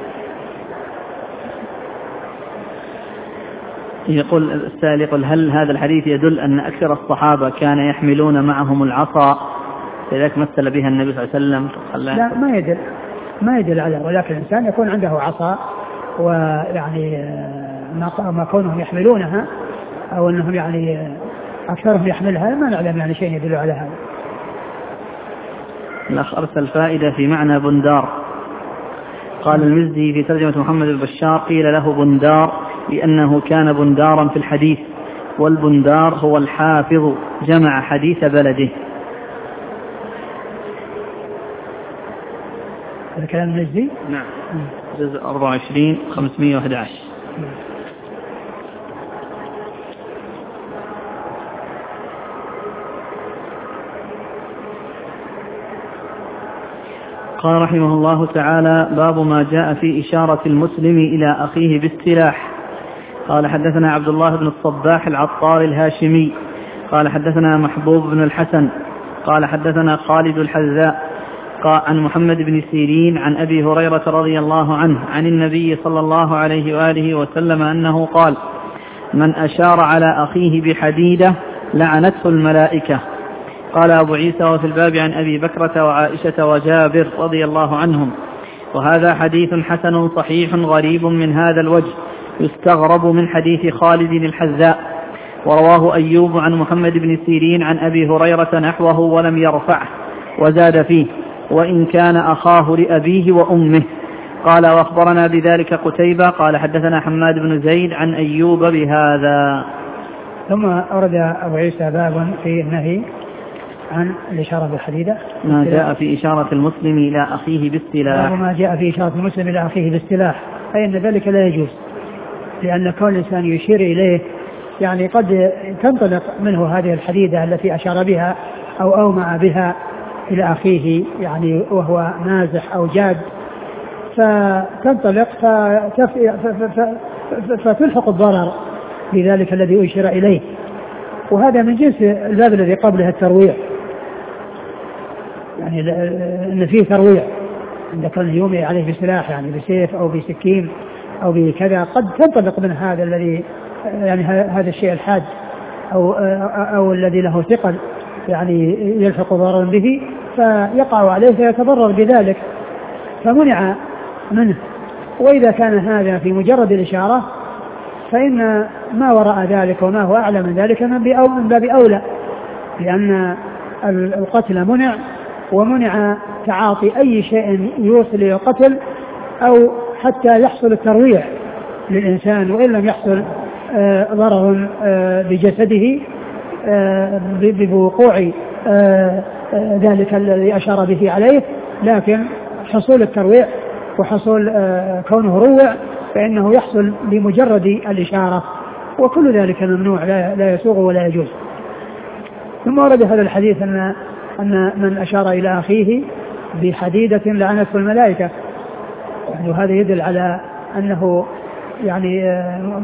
يقول السائل يقول هل هذا الحديث يدل أن أكثر الصحابة كان يحملون معهم العصا لذلك مثل بها النبي صلى الله عليه وسلم؟ لا ما يدل على، ولكن الإنسان يكون عنده عصا ويعني ما كونهم يحملونها أو أنهم يعني أكثرهم يحملها ما نعلم يعني شيء يدل على هذا. الأخ أرسل فائدة في معنى بندار. قال المزي في ترجمة محمد البشار قيل له بندار لأنه كان بندارا في الحديث، والبندار هو الحافظ جمع حديث بلده. هذا كلام المزي؟ نعم. جزء 24 511. قال رحمه الله تعالى باب ما جاء في إشارة المسلم إلى أخيه بالسلاح. قال حدثنا عبد الله بن الصباح العطار الهاشمي قال حدثنا محبوب بن الحسن قال حدثنا خالد الحذاء عن محمد بن سيرين عن أبي هريرة رضي الله عنه عن النبي صلى الله عليه وآله وسلم أنه قال: من أشار على أخيه بحديدة لعنته الملائكة. قال أبو عيسى: وفي الباب عن أبي بكرة وعائشة وجابر رضي الله عنهم. وهذا حديث حسن صحيح غريب من هذا الوجه، يستغرب من حديث خالد الحذاء. ورواه أيوب عن محمد بن سيرين عن أبي هريرة نحوه ولم يرفعه، وزاد فيه: وإن كان أخاه لأبيه وأمه. قال: وأخبرنا بذلك قتيبة قال حدثنا حماد بن زيد عن أيوب بهذا. ثم أورد أبو عيسى بابا في النهي عن الإشارة بالحديدة، ما جاء في إشارة المسلم إلى أخيه بالسلاح. ما جاء في إشارة المسلم إلى أخيه بالسلاح، أي أن ذلك لا يجوز، لأن كون الإنسان يشير إليه يعني قد تنطلق منه هذه الحديدة التي أشار بها أو أومع بها إلى أخيه يعني وهو مازح أو جاد، فتنطلق فتلحق الضرر بذلك الذي أشير إليه. وهذا من جنس الباب الذي قبله الترويع، يعني أن فيه ترويع عند كون يومي عليه بسلاح يعني بسيف أو بسكين أو بكذا، قد تنطلق من هذا الذي يعني هذا الشيء الحاد أو الذي له ثقل يعني يلحق ضررا به فيقع عليه فيتضرر بذلك، فمنع منه. وإذا كان هذا في مجرد الإشارة فإن ما وراء ذلك وما هو أعلى من ذلك من باب أولى، لأن القتل منع، ومنع تعاطي أي شيء يوصل إلى القتل أو حتى يحصل الترويع للإنسان وإن لم يحصل ضرر بجسده بوقوع ذلك الذي أشار به عليه، لكن حصول الترويع وحصول كونه روع فإنه يحصل بمجرد الإشارة، وكل ذلك ممنوع لا يسوغ ولا يجوز. ثم ورد هذا الحديث أن من أشار إلى أخيه بحديدة لعنته الملائكة، يعني وهذا يدل على أنه يعني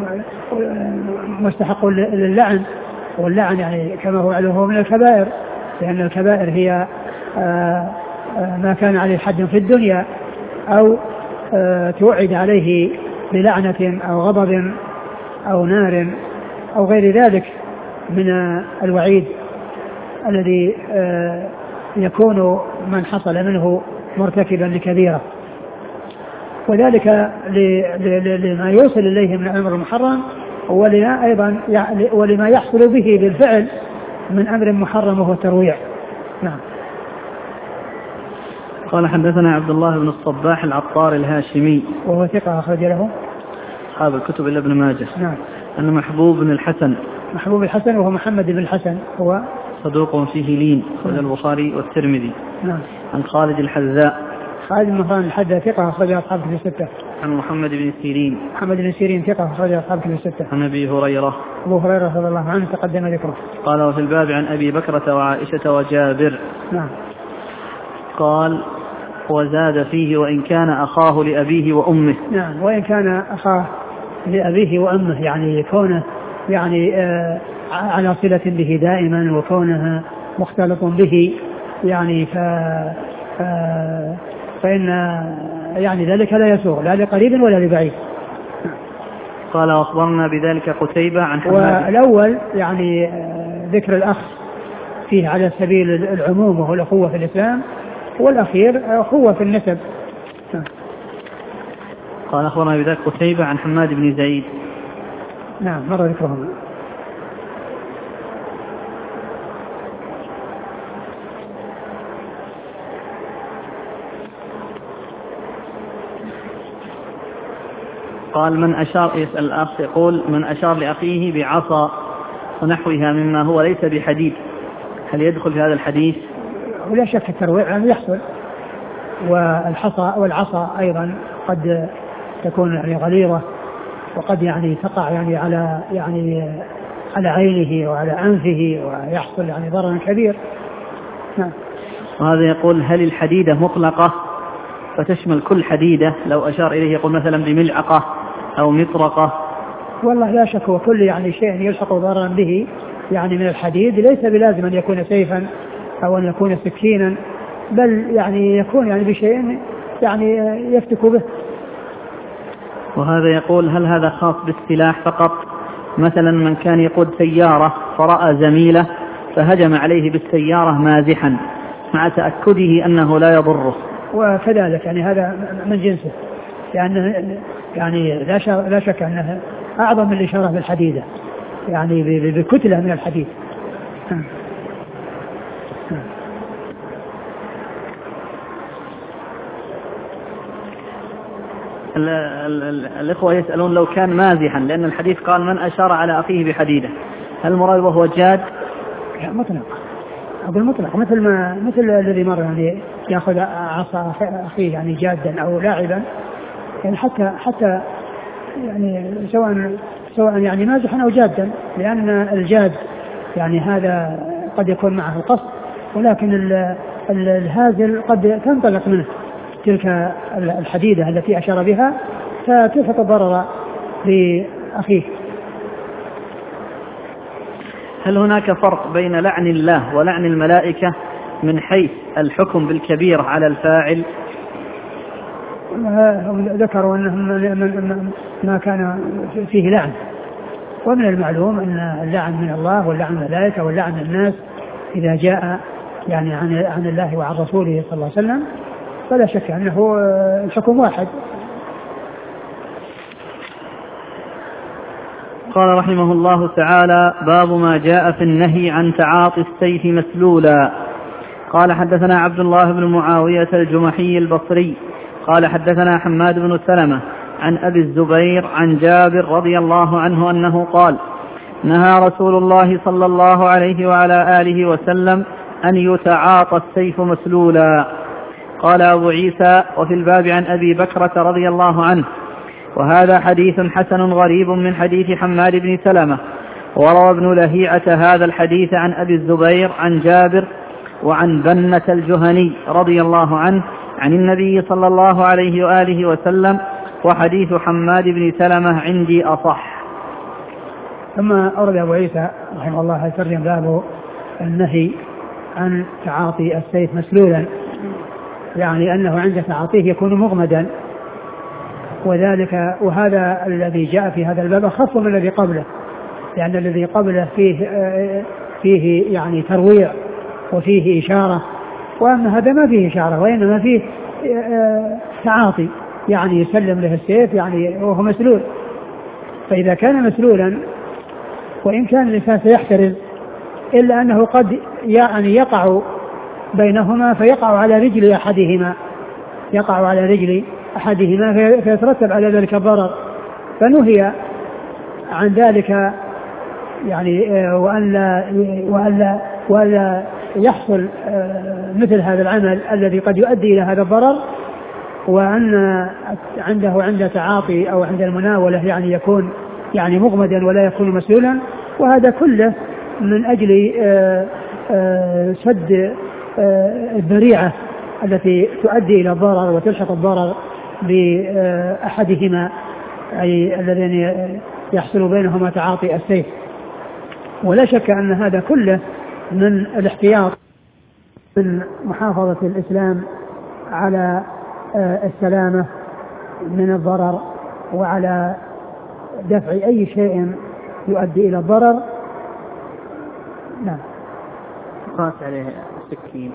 مستحق للعن، واللعن يعني كما هو علمه من الكبائر، لأن الكبائر هي ما كان عليه حد في الدنيا أو توعد عليه بلعنة أو غضب أو نار أو غير ذلك من الوعيد الذي يكون من حصل منه مرتكبا لكبيرة، وذلك لما يوصل إليه من الأمر المحرم ولما أيضا ولما يحصل به بالفعل من أمر محرم وهو الترويع. نعم. قال حدثنا عبد الله بن الصباح العطار الهاشمي وهو ثقة أخرج له أصحاب الكتب إلا ابن ماجه. نعم. أن محبوب بن الحسن وهو محمد بن الحسن هو صدوق فيه لين أخرج البخاري والترمذي. نعم. عن خالد الحذاء الحذاء ثقة أخرج أصحاب الكتب الستة. عن محمد بن سيرين ثقة أخرج أصحاب الكتب الستة. عن أبي هريرة رضي الله عنه تقدم ذكره. قال: وفي الباب عن أبي بكرة وعائشة وجابر. نعم. قال: وزاد فيه: وإن كان أخاه لأبيه وأمه. نعم. وإن كان أخاه لأبيه وأمه، يعني كونه يعني على صلة به دائما وكونه مختلط به يعني فإن يعني ذلك لا يسوغ لا لقريب ولا لبعيد. قال: وأخبرنا بذلك قتيبة عن حماد. والأول يعني ذكر الأخ فيه على سبيل العموم وهو الأخوة في الإسلام، والأخير أخوة في النسب. قال: أخبرنا بذلك قتيبة عن حماد بن زيد. نعم مر ذكرهم. قال: من أشار، يسأل الأخ يقول: من أشار لأخيه بعصا ونحوها مما هو ليس بحديد، هل يدخل في هذا الحديث؟ ولا شك الترويع أنه يحصل، والعصا أيضا قد تكون يعني غليظة، وقد يعني تقع يعني على عينه وعلى أنفه ويحصل يعني ضرر كبير. نعم. وهذا يقول: هل الحديدة مطلقة فتشمل كل حديدة؟ لو أشار إليه يقول مثلا بملعقة أو مطرقة. والله لا شك وكل يعني شيء يلحق ضررا به يعني من الحديد ليس بلازم أن يكون سيفا أو أن يكون سكينا، بل يعني يكون يعني بشيء يعني يفتك به. وهذا يقول: هل هذا خاص بالسلاح فقط؟ مثلا من كان يقود سيارة فرأى زميله فهجم عليه بالسيارة مازحا مع تأكده أنه لا يضره. وكذلك يعني هذا من جنسه، يعني لا شك أنه أعظم من الإشارة بالحديدة، يعني بكتلة من الحديد. الإخوة يسألون: لو كان مازحا، لأن الحديث قال من أشار على أخيه بحديدة، هل المراد وهو جاد؟ مطلق، أقول مطلق، مثل الذي مر يعني يأخذ عصا أخيه يعني جادا أو لاعبا، يعني حتى يعني سواء يعني مازحا أو جادا، لأن الجاد يعني هذا قد يكون معه القصد، ولكن الهازل قد تنطلق منه تلك الحديدة التي أشار بها فتلحق الضرر بأخيه. هل هناك فرق بين لعن الله ولعن الملائكة من حيث الحكم بالكبيرة على الفاعل؟ ذكروا أنهم ما كان فيه لعن، ومن المعلوم أن اللعن من الله واللعن من الملائكة واللعن من الناس إذا جاء يعني عن الله وعن رسوله صلى الله عليه وسلم فلا شك أنه الحكم واحد. قال رحمه الله تعالى: باب ما جاء في النهي عن تعاطي السيف مسلولا. قال: حدثنا عبد الله بن معاوية الجمحي البصري قال: حدثنا حماد بن سلمة عن أبي الزبير عن جابر رضي الله عنه أنه قال: نهى رسول الله صلى الله عليه وعلى آله وسلم أن يتعاطى السيف مسلولا. قال أبو عيسى: وفي الباب عن أبي بكرة رضي الله عنه. وهذا حديث حسن غريب من حديث حماد بن سلمة. وروى ابن لهيعة هذا الحديث عن أبي الزبير عن جابر وعن بنة الجهني رضي الله عنه عن النبي صلى الله عليه وآله وسلم، وحديث حماد بن سلمة عندي أصح. ثم أورد أبو عيسى رحمه الله يترجم باب النهي عن تعاطي السيف مسلولا، يعني أنه عند تعاطيه يكون مغمدا، وهذا الذي جاء في هذا الباب أخف من الذي قبله، لأن الذي قبله فيه يعني ترويع وفيه إشارة، وأما هذا ما فيه إشارة وإنما فيه تعاطي، يعني يسلم له السيف يعني وهو مسلول. فإذا كان مسلولا وإن كان الإنسان سيحترز إلا أنه قد يعني يقع بينهما فيقع على رجل أحدهما فيترتب على ذلك الضرر، فنهي عن ذلك يعني وألا يحصل مثل هذا العمل الذي قد يؤدي إلى هذا الضرر، وأن عند تعاطي أو عند المناولة يعني يكون يعني مغمدا ولا يكون مسؤولا. وهذا كله من أجل سد الذريعة التي تؤدي إلى الضرر وتلحق الضرر بأحدهما، أي الذين يحصل بينهما تعاطي السيف. ولا شك أن هذا كله من الاحتياط من محافظة الإسلام على السلامة من الضرر وعلى دفع أي شيء يؤدي إلى الضرر. نعم. قاس عليه السكين.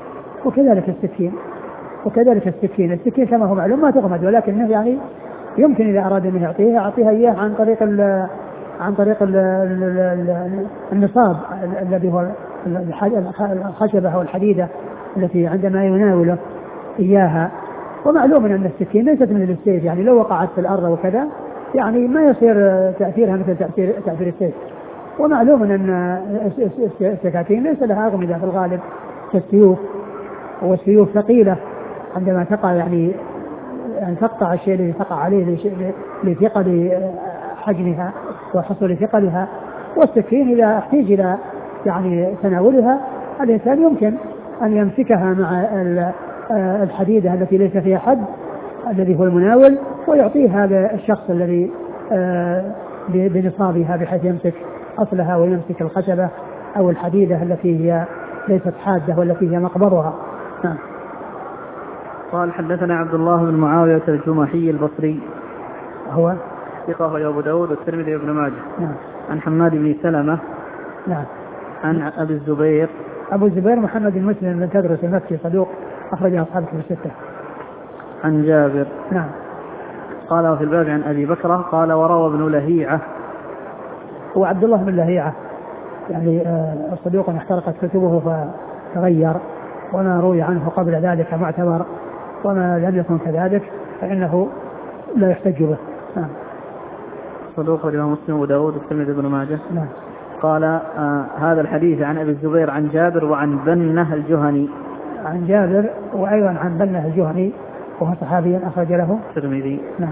وكذلك السكين كما هو معلوم ما تغمد، ولكنه يعني يمكن إذا أراد أن يعطيها إياه عن طريق النصاب الذي هو الخشبة أو الحديدة التي عندما يناوله إياها. ومعلوم أن السكين ليست من السيف، يعني لو وقعت في الأرض وكذا يعني ما يصير تأثيرها مثل تأثير السيف. ومعلوم أن السكاكين ليس لها أغمدة في الغالب كالسيوف، والسيوف ثقيلة عندما تقع يعني تقطع الشيء الذي تقع عليه لثقل حجمها وحصول ثقلها. والسكين إذا احتاج إلى يعني تناولها الإنسان يمكن أن يمسكها مع الحديدة التي ليس فيها حد الذي هو المناول، ويعطيها هذا الشخص الذي بنصابها بحيث يمسك أصلها ويمسك الخشبة أو الحديدة التي هي ليست حادة والتي هي مقبضها. نعم. قال حدثنا عبد الله بن معاوية الجمحي البصري هو ثقة أبو داود والترمذي وابن ماجه. نعم. عن حماد بن سلمة. نعم. عن أبي الزبير. أبو الزبير محمد بن مسلم بن تدرس المكي صدوق أخرج أصحاب الكتب الستة. عن جابر. نعم. قال وفي الباب عن أبي بكرة قال وروى ابن لهيعة. هو عبد الله بن لهيعة يعني الصدوق احترقت كتبه فتغير، وما روي عنه قبل ذلك معتبر، وما لم يكن كذلك فإنه لا يحتج به. نعم. صدوق الإمام مسلم وداود والترمذي وابن ماجه. نعم. قال هذا الحديث عن أبي الزبير عن جابر وعن بنة الجهني. عن جابر وأيضا عن بنة الجهني وهو صحابي أخرج له الترمذي. نعم.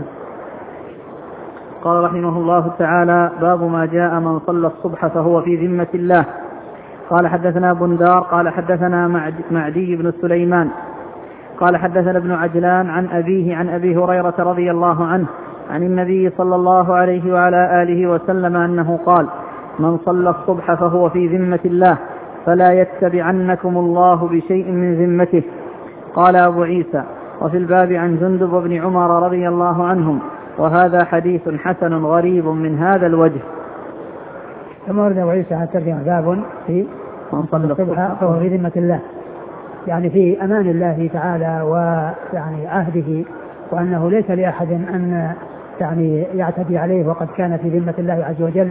قال رحمه الله تعالى باب ما جاء من صلى الصبح فهو في ذمة الله. قال حدثنا بندار قال حدثنا معدي بن سليمان قال حدثنا ابن عجلان عن أبيه عن أبي هريرة رضي الله عنه عن النبي صلى الله عليه وعلى آله وسلم أنه قال من صلى الصبح فهو في ذمة الله فلا يتبعنكم الله بشيء من ذمته. قال أبو عيسى وفي الباب عن جندب وابن عمر رضي الله عنهم وهذا حديث حسن غريب من هذا الوجه. ثم ورد أبو عيسى عن ترجمة باب في من صلى الصبح فهو في ذمة الله، يعني في أمان الله تعالى ويعني عهده، وأنه ليس لأحد أن يعني يعتدي عليه وقد كان في ذمة الله عز وجل.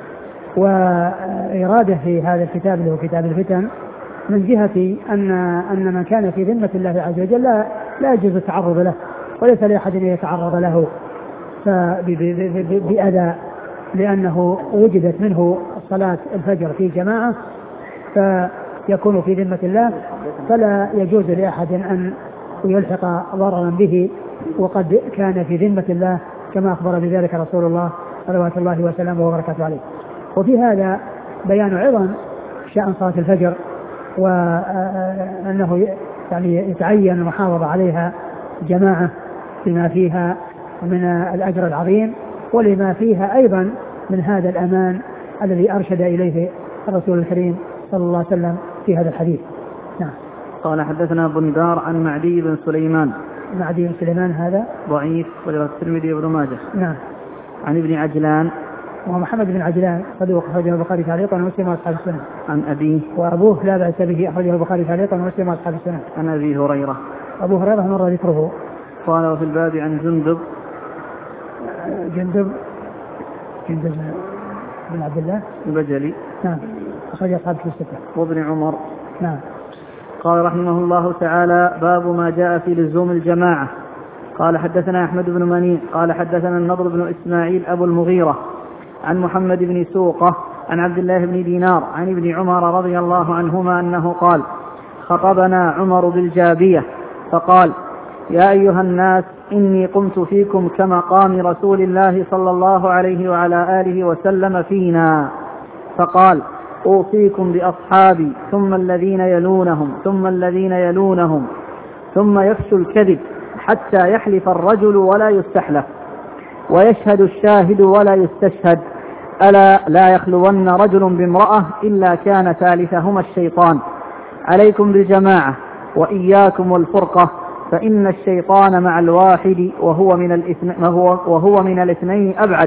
وإرادة في هذا الكتاب اللي هو كتاب الفتن من جهة أن من كان في ذمة الله عز وجل لا يجوز التعرض له، وليس لأحد أن يتعرض له بأذى، لأنه وجدت منه صلاة الفجر في جماعة فيكون في ذمة الله، فلا يجوز لأحد أن يلحق ضررا به وقد كان في ذمة الله كما أخبر بذلك رسول الله صلوات الله وسلامه وبركاته عليه. وفي هذا بيان عظم شأن صلاة الفجر، وأنه يعني يتعين المحافظة عليها جماعة بما فيها من الأجر العظيم، ولما فيها أيضا من هذا الأمان الذي أرشد إليه الرسول الكريم صلى الله عليه وسلم في هذا الحديث. نعم. قال حدثنا بندار عن معدي بن سليمان. معدي بن سليمان هذا ضعيف وله الترمذي وابن ماجه. نعم. عن ابن عجلان وهو محمد بن عجلان صدوق أخرجه البخاري تعليقا ومسلم وأصحاب السنة. عن أبيه وأبوه لا بأس به أخرجه البخاري تعليقا ومسلم وأصحاب السنة. عن أبي هريرة. أبو هريرة مر ذكره. قال وفي الباب عن جندب بن عبد الله البجلي. نعم. أخرج أصحاب الستة. وابن عمر. نعم. قال رحمه الله تعالى باب ما جاء في لزوم الجماعة. قال حدثنا أحمد بن منيع قال حدثنا النضر بن إسماعيل أبو المغيرة عن محمد بن سوقة عن عبد الله بن دينار عن ابن عمر رضي الله عنهما أنه قال خطبنا عمر بالجابية فقال يا أيها الناس إني قمت فيكم كمقام رسول الله صلى الله عليه وعلى آله وسلم فينا، فقال أوصيكم بأصحابي ثم الذين يلونهم ثم الذين يلونهم ثم يفشو الكذب حتى يحلف الرجل ولا يستحلف ويشهد الشاهد ولا يستشهد، ألا لا يخلون رجل بامرأة إلا كان ثالثهما الشيطان، عليكم بالجماعة وإياكم والفرقة فإن الشيطان مع الواحد وهو من الاثنين أبعد،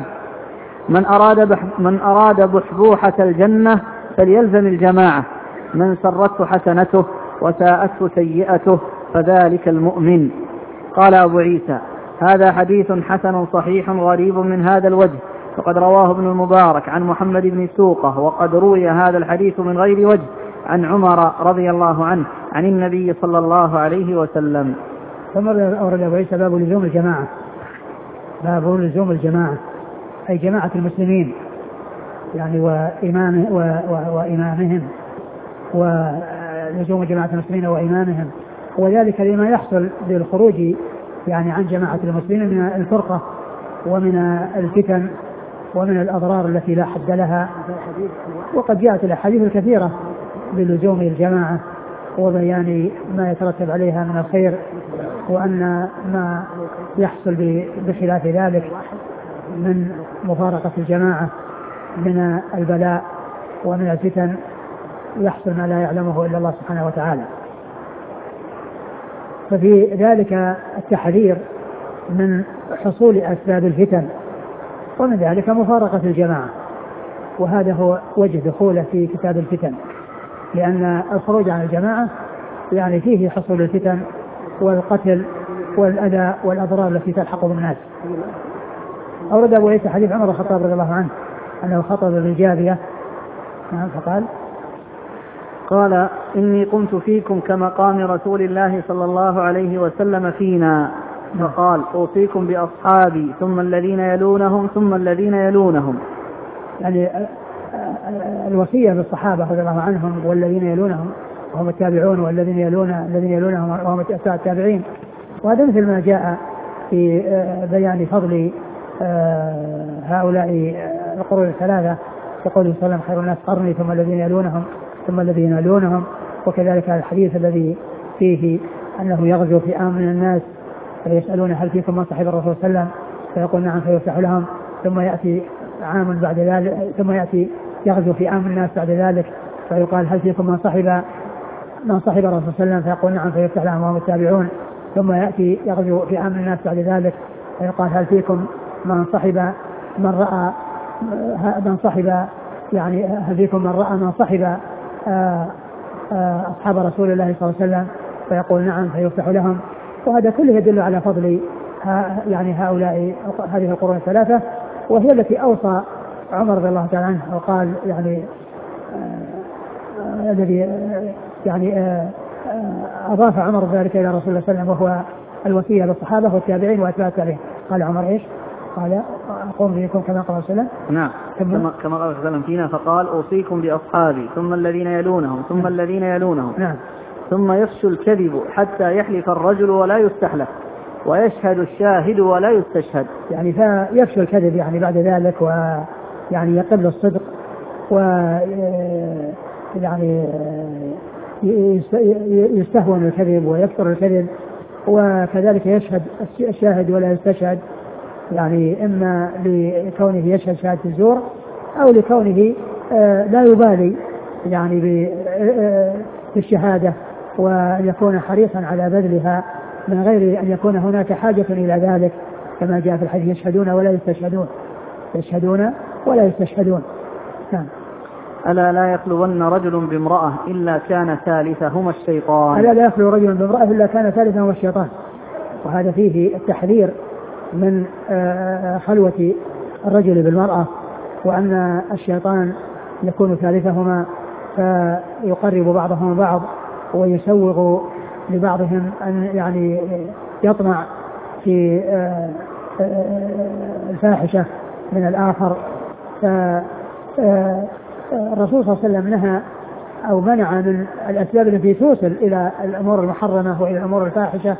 من أراد بحبوحة الجنة فليلزم الجماعة، من سرته حسنته وساءته سيئته فذلك المؤمن. قال أبو عيسى هذا حديث حسن صحيح غريب من هذا الوجه، فقد رواه ابن المبارك عن محمد بن سوقة، وقد روي هذا الحديث من غير وجه عن عمر رضي الله عنه عن النبي صلى الله عليه وسلم. ثم أورد أبو عيسى باب لزوم الجماعة. باب لزوم الجماعة أي جماعة المسلمين يعني وإمامهم ولزوم جماعة المسلمين وإمامهم، وذلك لما يحصل بالخروج يعني عن جماعة المسلمين من الفرقة ومن الفتن ومن الأضرار التي لا حد لها. وقد جاءت الأحاديث الكثيرة بلزوم الجماعة وبيان ما يترتب عليها من الخير، وأن ما يحصل بخلاف ذلك من مفارقة الجماعة من البلاء ومن الفتن يحصل ما لا يعلمه إلا الله سبحانه وتعالى. ففي ذلك التحذير من حصول أسباب الفتن، ومن ذلك مفارقة الجماعة، وهذا هو وجه دخوله في كتاب الفتن، لأن الخروج عن الجماعة يعني فيه حصول الفتن والقتل والأذى والأضرار التي تلحق بالناس. أورد أبو عيسى حديث عمر الخطاب رضي الله عنه أنه خطب بالجابية قال إني قمت فيكم كمقام رسول الله صلى الله عليه وسلم فينا، فقال أوصيكم بأصحابي ثم الذين يلونهم ثم الذين يلونهم. يعني الوصية بالصحابة رضي الله عنهم والذين يلونهم وهم التابعون والذين يلونهم وهم التابعين، وهذا مثل ما جاء في بيان فضل هؤلاء القرون الثلاثة، يقول صلى الله عليه وسلم خير الناس قرني ثم الذين يلونهم ثم الذين يلونهم. وكذلك الحديث الذي فيه أنه يغزو في آمن الناس فيسألون هل فيكم من صحب الرسول صلى الله عليه وسلم فيقول نعم فيفتح لهم، ثم يأتي عام بعد ذلك ثم يأتي يغزو في آمن الناس بعد ذلك فيقال هل فيكم من صحب الرسول صلى الله عليه وسلم فيقول نعم فيفتح لهم وهم التابعون، ثم يأتي يغزو في آمن الناس بعد ذلك فيقال هل فيكم من صحب من رأى من صحب يعني هل فيكم من رأى من صحب أصحاب رسول الله صلى الله عليه وسلم فيقول نعم فيفتح لهم. وهذا كله يدل على فضل يعني هؤلاء هذه القرون الثلاثة، وهي التي أوصى عمر رضي الله تعالى عنه وقال يعني الذي يعني أضاف عمر ذلك إلى رسول الله صلى الله عليه وسلم وهو الوصية للصحابة والتابعين وأتباع التابعين. قال عمر إيش؟ قال أقوم بكم كما قال صلى الله عليه وسلم. نعم كما قال صلى الله عليه وسلم فينا، فقال أوصيكم بأصحابي ثم الذين يلونهم ثم الذين يلونهم. نعم. ثم يفشو الكذب حتى يحلف الرجل ولا يستحلف ويشهد الشاهد ولا يستشهد. يعني فيفشو الكذب يعني بعد ذلك، ويعني يقل الصدق، ويعني يستهون الكذب ويكثر الكذب، وكذلك يشهد الشاهد ولا يستشهد، يعني إما لكونه يشهد شهادة الزور أو لكونه لا يبالي يعني بالشهادة ويكون حريصا على بذلها من غير أن يكون هناك حاجة إلى ذلك، كما جاء في الحديث يشهدون ولا يستشهدون، يشهدون ولا يستشهدون. ألا لا يخلون رجل بامرأة إلا كان ثالثهما الشيطان. ألا لا يخلو رجل بامرأة إلا كان ثالثهما الشيطان. وهذا فيه التحذير من خلوة الرجل بالمرأة، وأن الشيطان يكون ثالثهما فيقرب بعضهم بعض ويسوغ لبعضهم أن يعني يطمع في الفاحشة من الآخر. الرسول صلى الله عليه وسلم نهى أو منع من الأسباب التي توصل إلى الأمور المحرمة وإلى الأمور الفاحشة،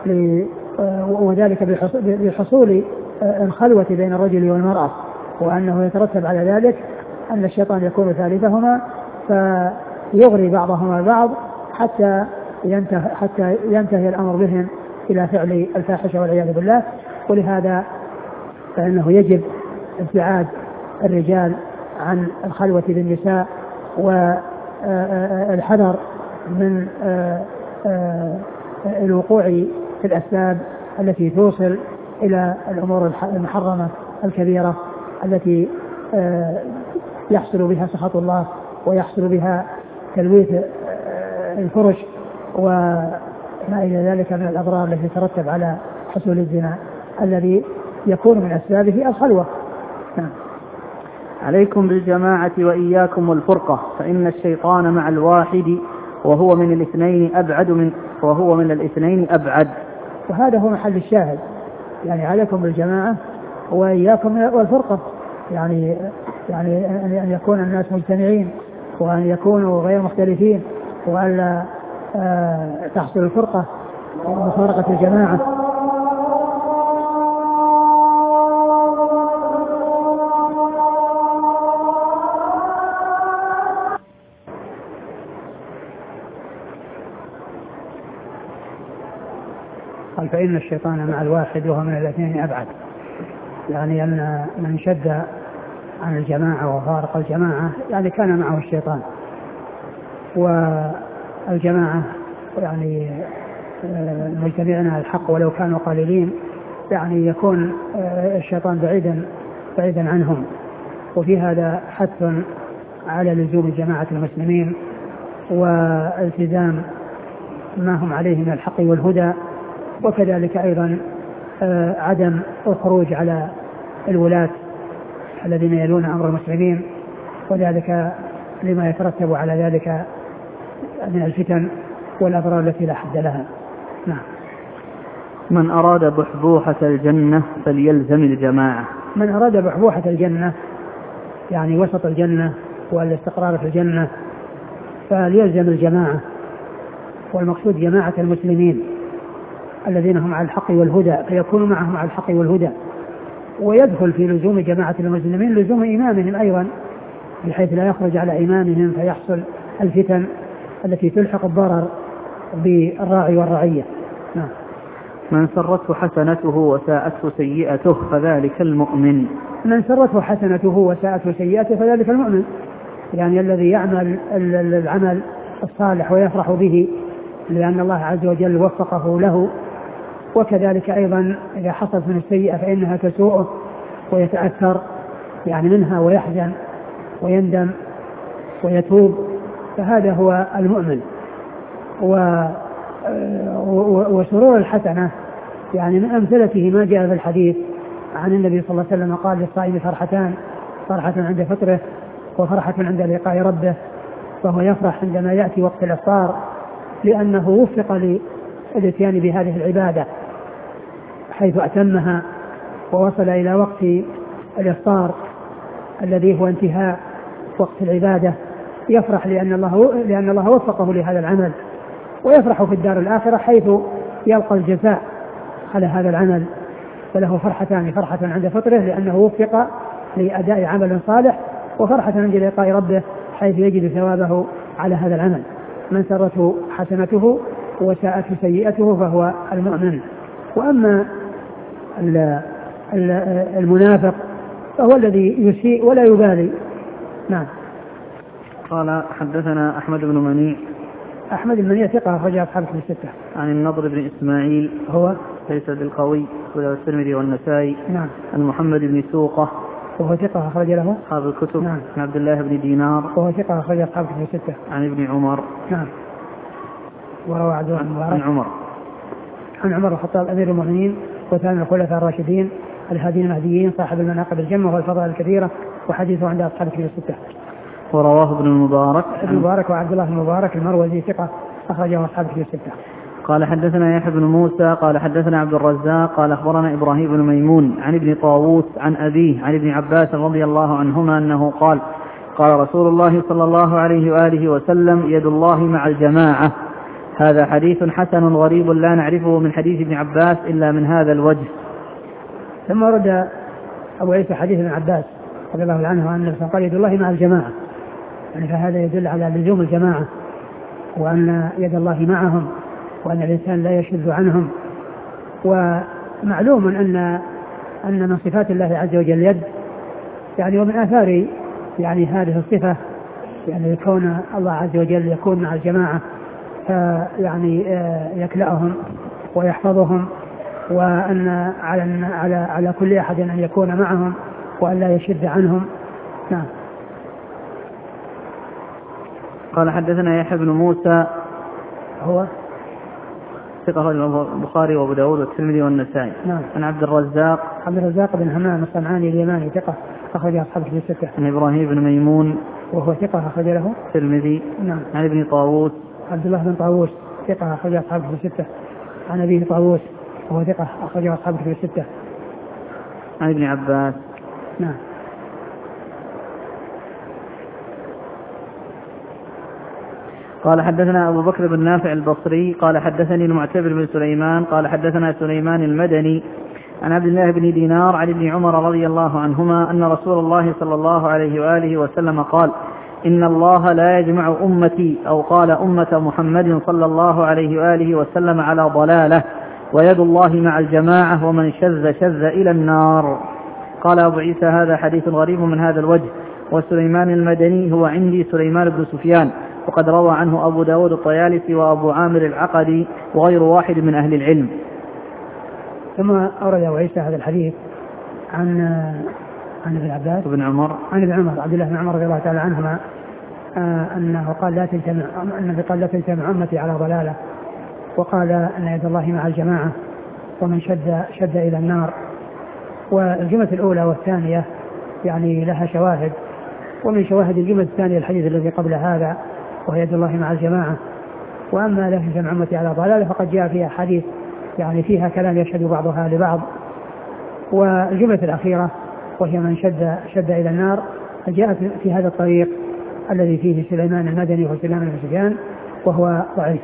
وذلك بحصول الخلوة بين الرجل والمرأة، وأنه يترتب على ذلك أن الشيطان يكون ثالثهما فيغري بعضهما البعض حتى ينتهي الأمر بهم إلى فعل الفاحشة والعياذ بالله. ولهذا فإنه يجب ابتعاد الرجال عن الخلوة بالنساء والحذر من الوقوع في الأسباب التي توصل إلى الأمور المحرمة الكبيرة التي يحصل بها سخط الله ويحصل بها تلويث الفرش وما إلى ذلك من الأضرار التي تترتب على حصول الزنا الذي يكون من أسبابه الخلوة. عليكم بالجماعة وإياكم والفرقة، فإن الشيطان مع الواحد وهو من الاثنين أبعد. وهذا هو محل الشاهد، يعني عليكم بالجماعة وإياكم والفرقة، يعني أن يكون الناس مجتمعين وأن يكونوا غير مختلفين، وألا تحصل الفرقة ومفارقة الجماعة. قال فإن الشيطان مع الواحد وهو من الاثنين أبعد، يعني أن من شد عن الجماعة وفارق الجماعة يعني كان معه الشيطان، والجماعة يعني مجتمعين على الحق ولو كانوا قليلين، يعني يكون الشيطان بعيدا عنهم. وفي هذا حث على لزوم جماعة المسلمين والتزام ما هم عليه من الحق والهدى، وكذلك أيضا عدم الخروج على الولاة الذين يلون أمر المسلمين، وذلك لما يترتب على ذلك من الفتن والأضرار التي لا حد لها. نعم. من أراد بحبوحة الجنة فليلزم الجماعة. من أراد بحبوحة الجنة يعني وسط الجنة والاستقرار في الجنة فليلزم الجماعة، والمقصود جماعة المسلمين الذين هم على الحق والهدى، فيكون معهم على الحق والهدى. ويدخل في لزوم جماعة المسلمين لزوم إمامهم أيضا، بحيث لا يخرج على إمامهم فيحصل الفتن التي تلحق الضرر بالراعي والرعية. نعم. من سرته حسنته وساءته سيئته فذلك المؤمن. من سرته حسنته وساءته سيئته فذلك المؤمن، يعني الذي يعمل العمل الصالح ويفرح به لأن الله عز وجل وفقه له، وكذلك أيضا إذا حصلت من السيئة فإنها تسوءه ويتأثر يعني منها ويحزن ويندم ويتوب، فهذا هو المؤمن. وسرور الحسنة يعني من أمثلته ما جاء في الحديث عن النبي صلى الله عليه وسلم قال للصائم فرحتان، فرحة عند فطره وفرحة عند لقاء ربه، فهو يفرح عندما يأتي وقت الإفطار لأنه وفق للاتيان بهذه العبادة حيث أتمها ووصل إلى وقت الإفطار الذي هو انتهاء وقت العبادة، يفرح لأن الله وفقه لهذا العمل، ويفرح في الدار الآخرة حيث يلقى الجزاء على هذا العمل، فله فرحتان، فرحة عند فطره لأنه وفق لأداء عمل صالح، وفرحة عند لقاء ربه حيث يجد ثوابه على هذا العمل. من سرته حسنته وساءته سيئته فهو المؤمن. وأما المنافق فهو الذي يسيء ولا يبالي. نعم. قال حدثنا أحمد بن منيع. أحمد بن منيع ثقة أخرجه أصحاب الكتب الستة. عن النضر بن إسماعيل هو ليس بالقوي وله الترمذي والنسائي. نعم. عن محمد بن سوقة وهو ثقة أخرج له أصحاب الكتب. نعم. عن عبد الله بن دينار وهو ثقة أخرج أصحاب الكتب الستة. عن ابن عمر. نعم. وروى عبد الله عن عمر عن عمر الخطاب أمير المؤمنين وثاني الخلفاء الراشدين الهادين المهديين صاحب المناقب الجمة والفضائل الكثيرة، وحديثه عند أصحاب الكتب الستة. ورواه ابن المبارك. ابن المبارك وعبد الله المبارك المروزي ثقة أخرجه أصحاب الكتب الستة. قال حدثنا يحيى بن موسى قال حدثنا عبد الرزاق قال أخبرنا إبراهيم بن ميمون عن ابن طاووس عن أبيه عن ابن عباس رضي الله عنهما أنه قال قال رسول الله صلى الله عليه وآله وسلم يد الله مع الجماعة. هذا حديث حسن غريب لا نعرفه من حديث ابن عباس إلا من هذا الوجه. ثم ورد أبو عيسى حديث ابن عباس رضي الله عنه أن قال يد الله مع الجماعة، يعني فهذا يدل على لزوم الجماعة وأن يد الله معهم وأن الإنسان لا يشذ عنهم. ومعلوم أن من صفات الله عز وجل يد، يعني ومن آثار يعني هذه الصفة يعني كون الله عز وجل يكون مع الجماعة يعني يكلأهم ويحفظهم، وأن على كل أحد أن يكون معهم وأن لا يشد عنهم. نعم. قال حدثنا يحيى بن موسى هو ثقة البخاري وابو داود والترمذي والنسائي. نعم. عن عبد الرزاق بن همام الصنعاني اليماني ثقة أخرج أصحاب الكتب الستة. عن إبراهيم بن ميمون وهو ثقة أخرج له الترمذي. نعم. عن ابن طاووس عبد الله بن طاووس ثقة أخرج أصحاب الكتب الستة. عن أبيه طاووس وهو ثقة أخرج أصحاب الكتب الستة. عن ابن عباس. نعم. قال حدثنا أبو بكر بن نافع البصري قال حدثني المعتبر بن سليمان قال حدثنا سليمان المدني عن عبد الله بن دينار عن ابن عمر رضي الله عنهما أن رسول الله صلى الله عليه وآله وسلم قال إن الله لا يجمع أمتي أو قال أمة محمد صلى الله عليه وآله وسلم على ضلالة، ويد الله مع الجماعة، ومن شذ إلى النار. قال أبو عيسى هذا حديث غريب من هذا الوجه. وسليمان المدني هو عندي سليمان بن سفيان، وقد روى عنه أبو داود الطيالسي وأبو عامر العقدي وغير واحد من أهل العلم. ثم أورد أبو عيسى هذا الحديث عن ابن عباس بن عمر عن ابن عمر عبد الله بن عمر رضي الله تعالى عنهما أنه قال لا تجتمع أمتي على ضلالة، وقال أن يد الله مع الجماعة ومن شد إلى النار. والجملة الأولى والثانية يعني لها شواهد، ومن شواهد الجملة الثانية الحديث الذي قبل هذا وهي يد الله مع الجماعة. وأما لا تجتمع أمتي على ضلالة فقد جاء فيها حديث يعني فيها كلام يشهد بعضها لبعض. والجملة الأخيرة وهي من شد إلى النار جاءت في هذا الطريق الذي فيه سليمان المدني وسليمان بن سفيان وهو ضعيف.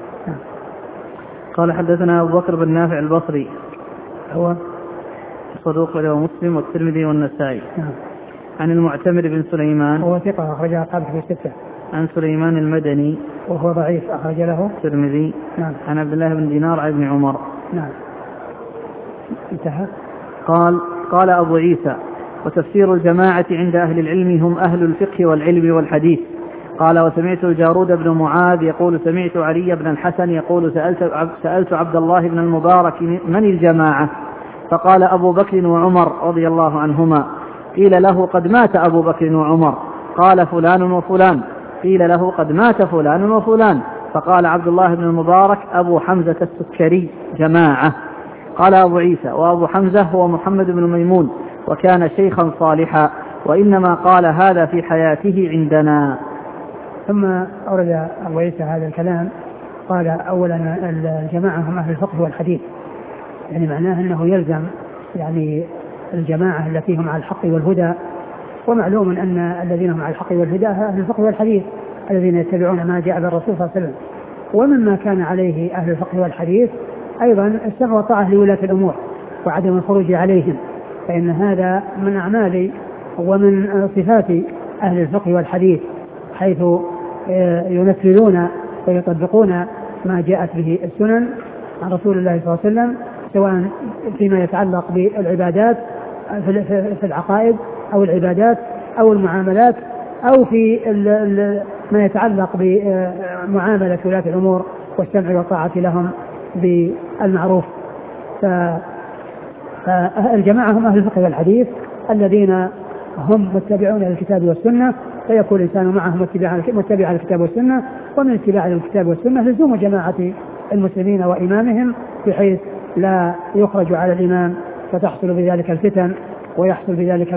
قال حدثنا أبو بكر بن نافع البصري هو صدوق له مسلم والترمذي والنسائي. عن المعتمر بن سليمان وهو ثقة أخرج أصحابه في 6. عن سليمان المدني وهو ضعيف أخرج له الترمذي. عن عبد الله بن دينار عن ابن عمر. انتهى. قال أبو عيسى: وتفسير الجماعة عند أهل العلم هم أهل الفقه والعلم والحديث. قال: وسمعت الجارود بن معاذ يقول: سمعت علي بن الحسن يقول: سألت عبد الله بن المبارك: من الجماعة؟ فقال: أبو بكر وعمر رضي الله عنهما. قيل له: قد مات أبو بكر وعمر. قال: فلان وفلان. قيل له: قد مات فلان وفلان. فقال عبد الله بن المبارك: أبو حمزة السكري جماعة. قال أبو عيسى: وأبو حمزة هو محمد بن ميمون، وكان شيخا صالحا، وإنما قال هذا في حياته عندنا. ثم أورد أبو عيسى هذا الكلام. قال: أولا الجماعة هم أهل الفقه والحديث، يعني معناه أنه يلزم يعني الجماعة التي هم على الحق والهدى. ومعلوم أن الذين هم على الحق والهدى أهل الفقه والحديث الذين يتبعون ما جاء بالرسول صلى الله عليه وسلم. ومما كان عليه أهل الفقه والحديث أيضا السمع والطاعة لولاة الأمور وعدم الخروج عليهم، فإن هذا من أعمال ومن صفات أهل الفقه والحديث، حيث ينفذون ويطبقون ما جاءت به السنن عن رسول الله صلى الله عليه وسلم، سواء فيما يتعلق بالعبادات في العقائد أو العبادات أو المعاملات، أو في ما يتعلق بمعاملة ولاة الأمور والسمع والطاعة لهم بالمعروف. فالجماعة هم أهل الفقه والحديث الذين هم متبعون للكتاب والسنة، فيكون الإنسان معهم متبعا للكتاب والسنة. ومن اتباع للكتاب والسنة لزوم جماعة المسلمين وإمامهم، بحيث لا يخرج على الإمام فتحصل بذلك الفتن ويحصل بذلك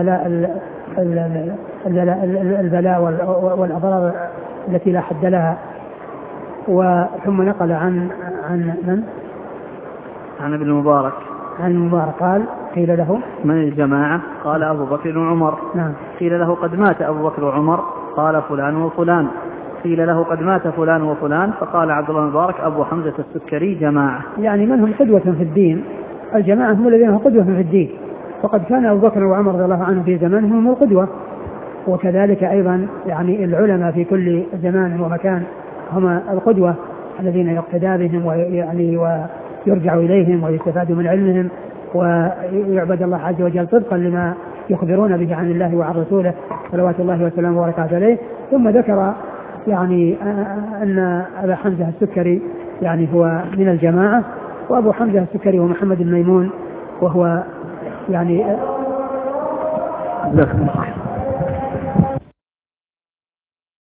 البلاء والأضرار التي لا حد لها. ثم نقل عن من؟ عن ابن المبارك. عن المبارك قال: قيل له: من الجماعة؟ قال: أبو بكر وعمر. قيل له: قد مات أبو بكر وعمر. قال: فلان وفلان. قيل له: قد مات فلان وفلان. فقال عبد الله المبارك: أبو حمزة السكري جماعة. يعني من هم قدوة في الدين. الجماعة هم الذين هم قدوة في الدين، وقد كان أبو بكر وعمر رضي الله عنهم في زمانهم هم القدوة، وكذلك أيضا يعني العلماء في كل زمان ومكان هم القدوة الذين يقتدى بهم ويعني ويرجع إليهم ويستفاد من علمهم ويعبد الله عز وجل طبقا لما يخبرون به عن الله وعن رسوله صلوات الله وسلامه وبركاته عليه. ثم ذكر يعني أن أبا حمزة السكري يعني هو من الجماعة، وأبو حمزة السكري هو محمد الميمون، وهو يعني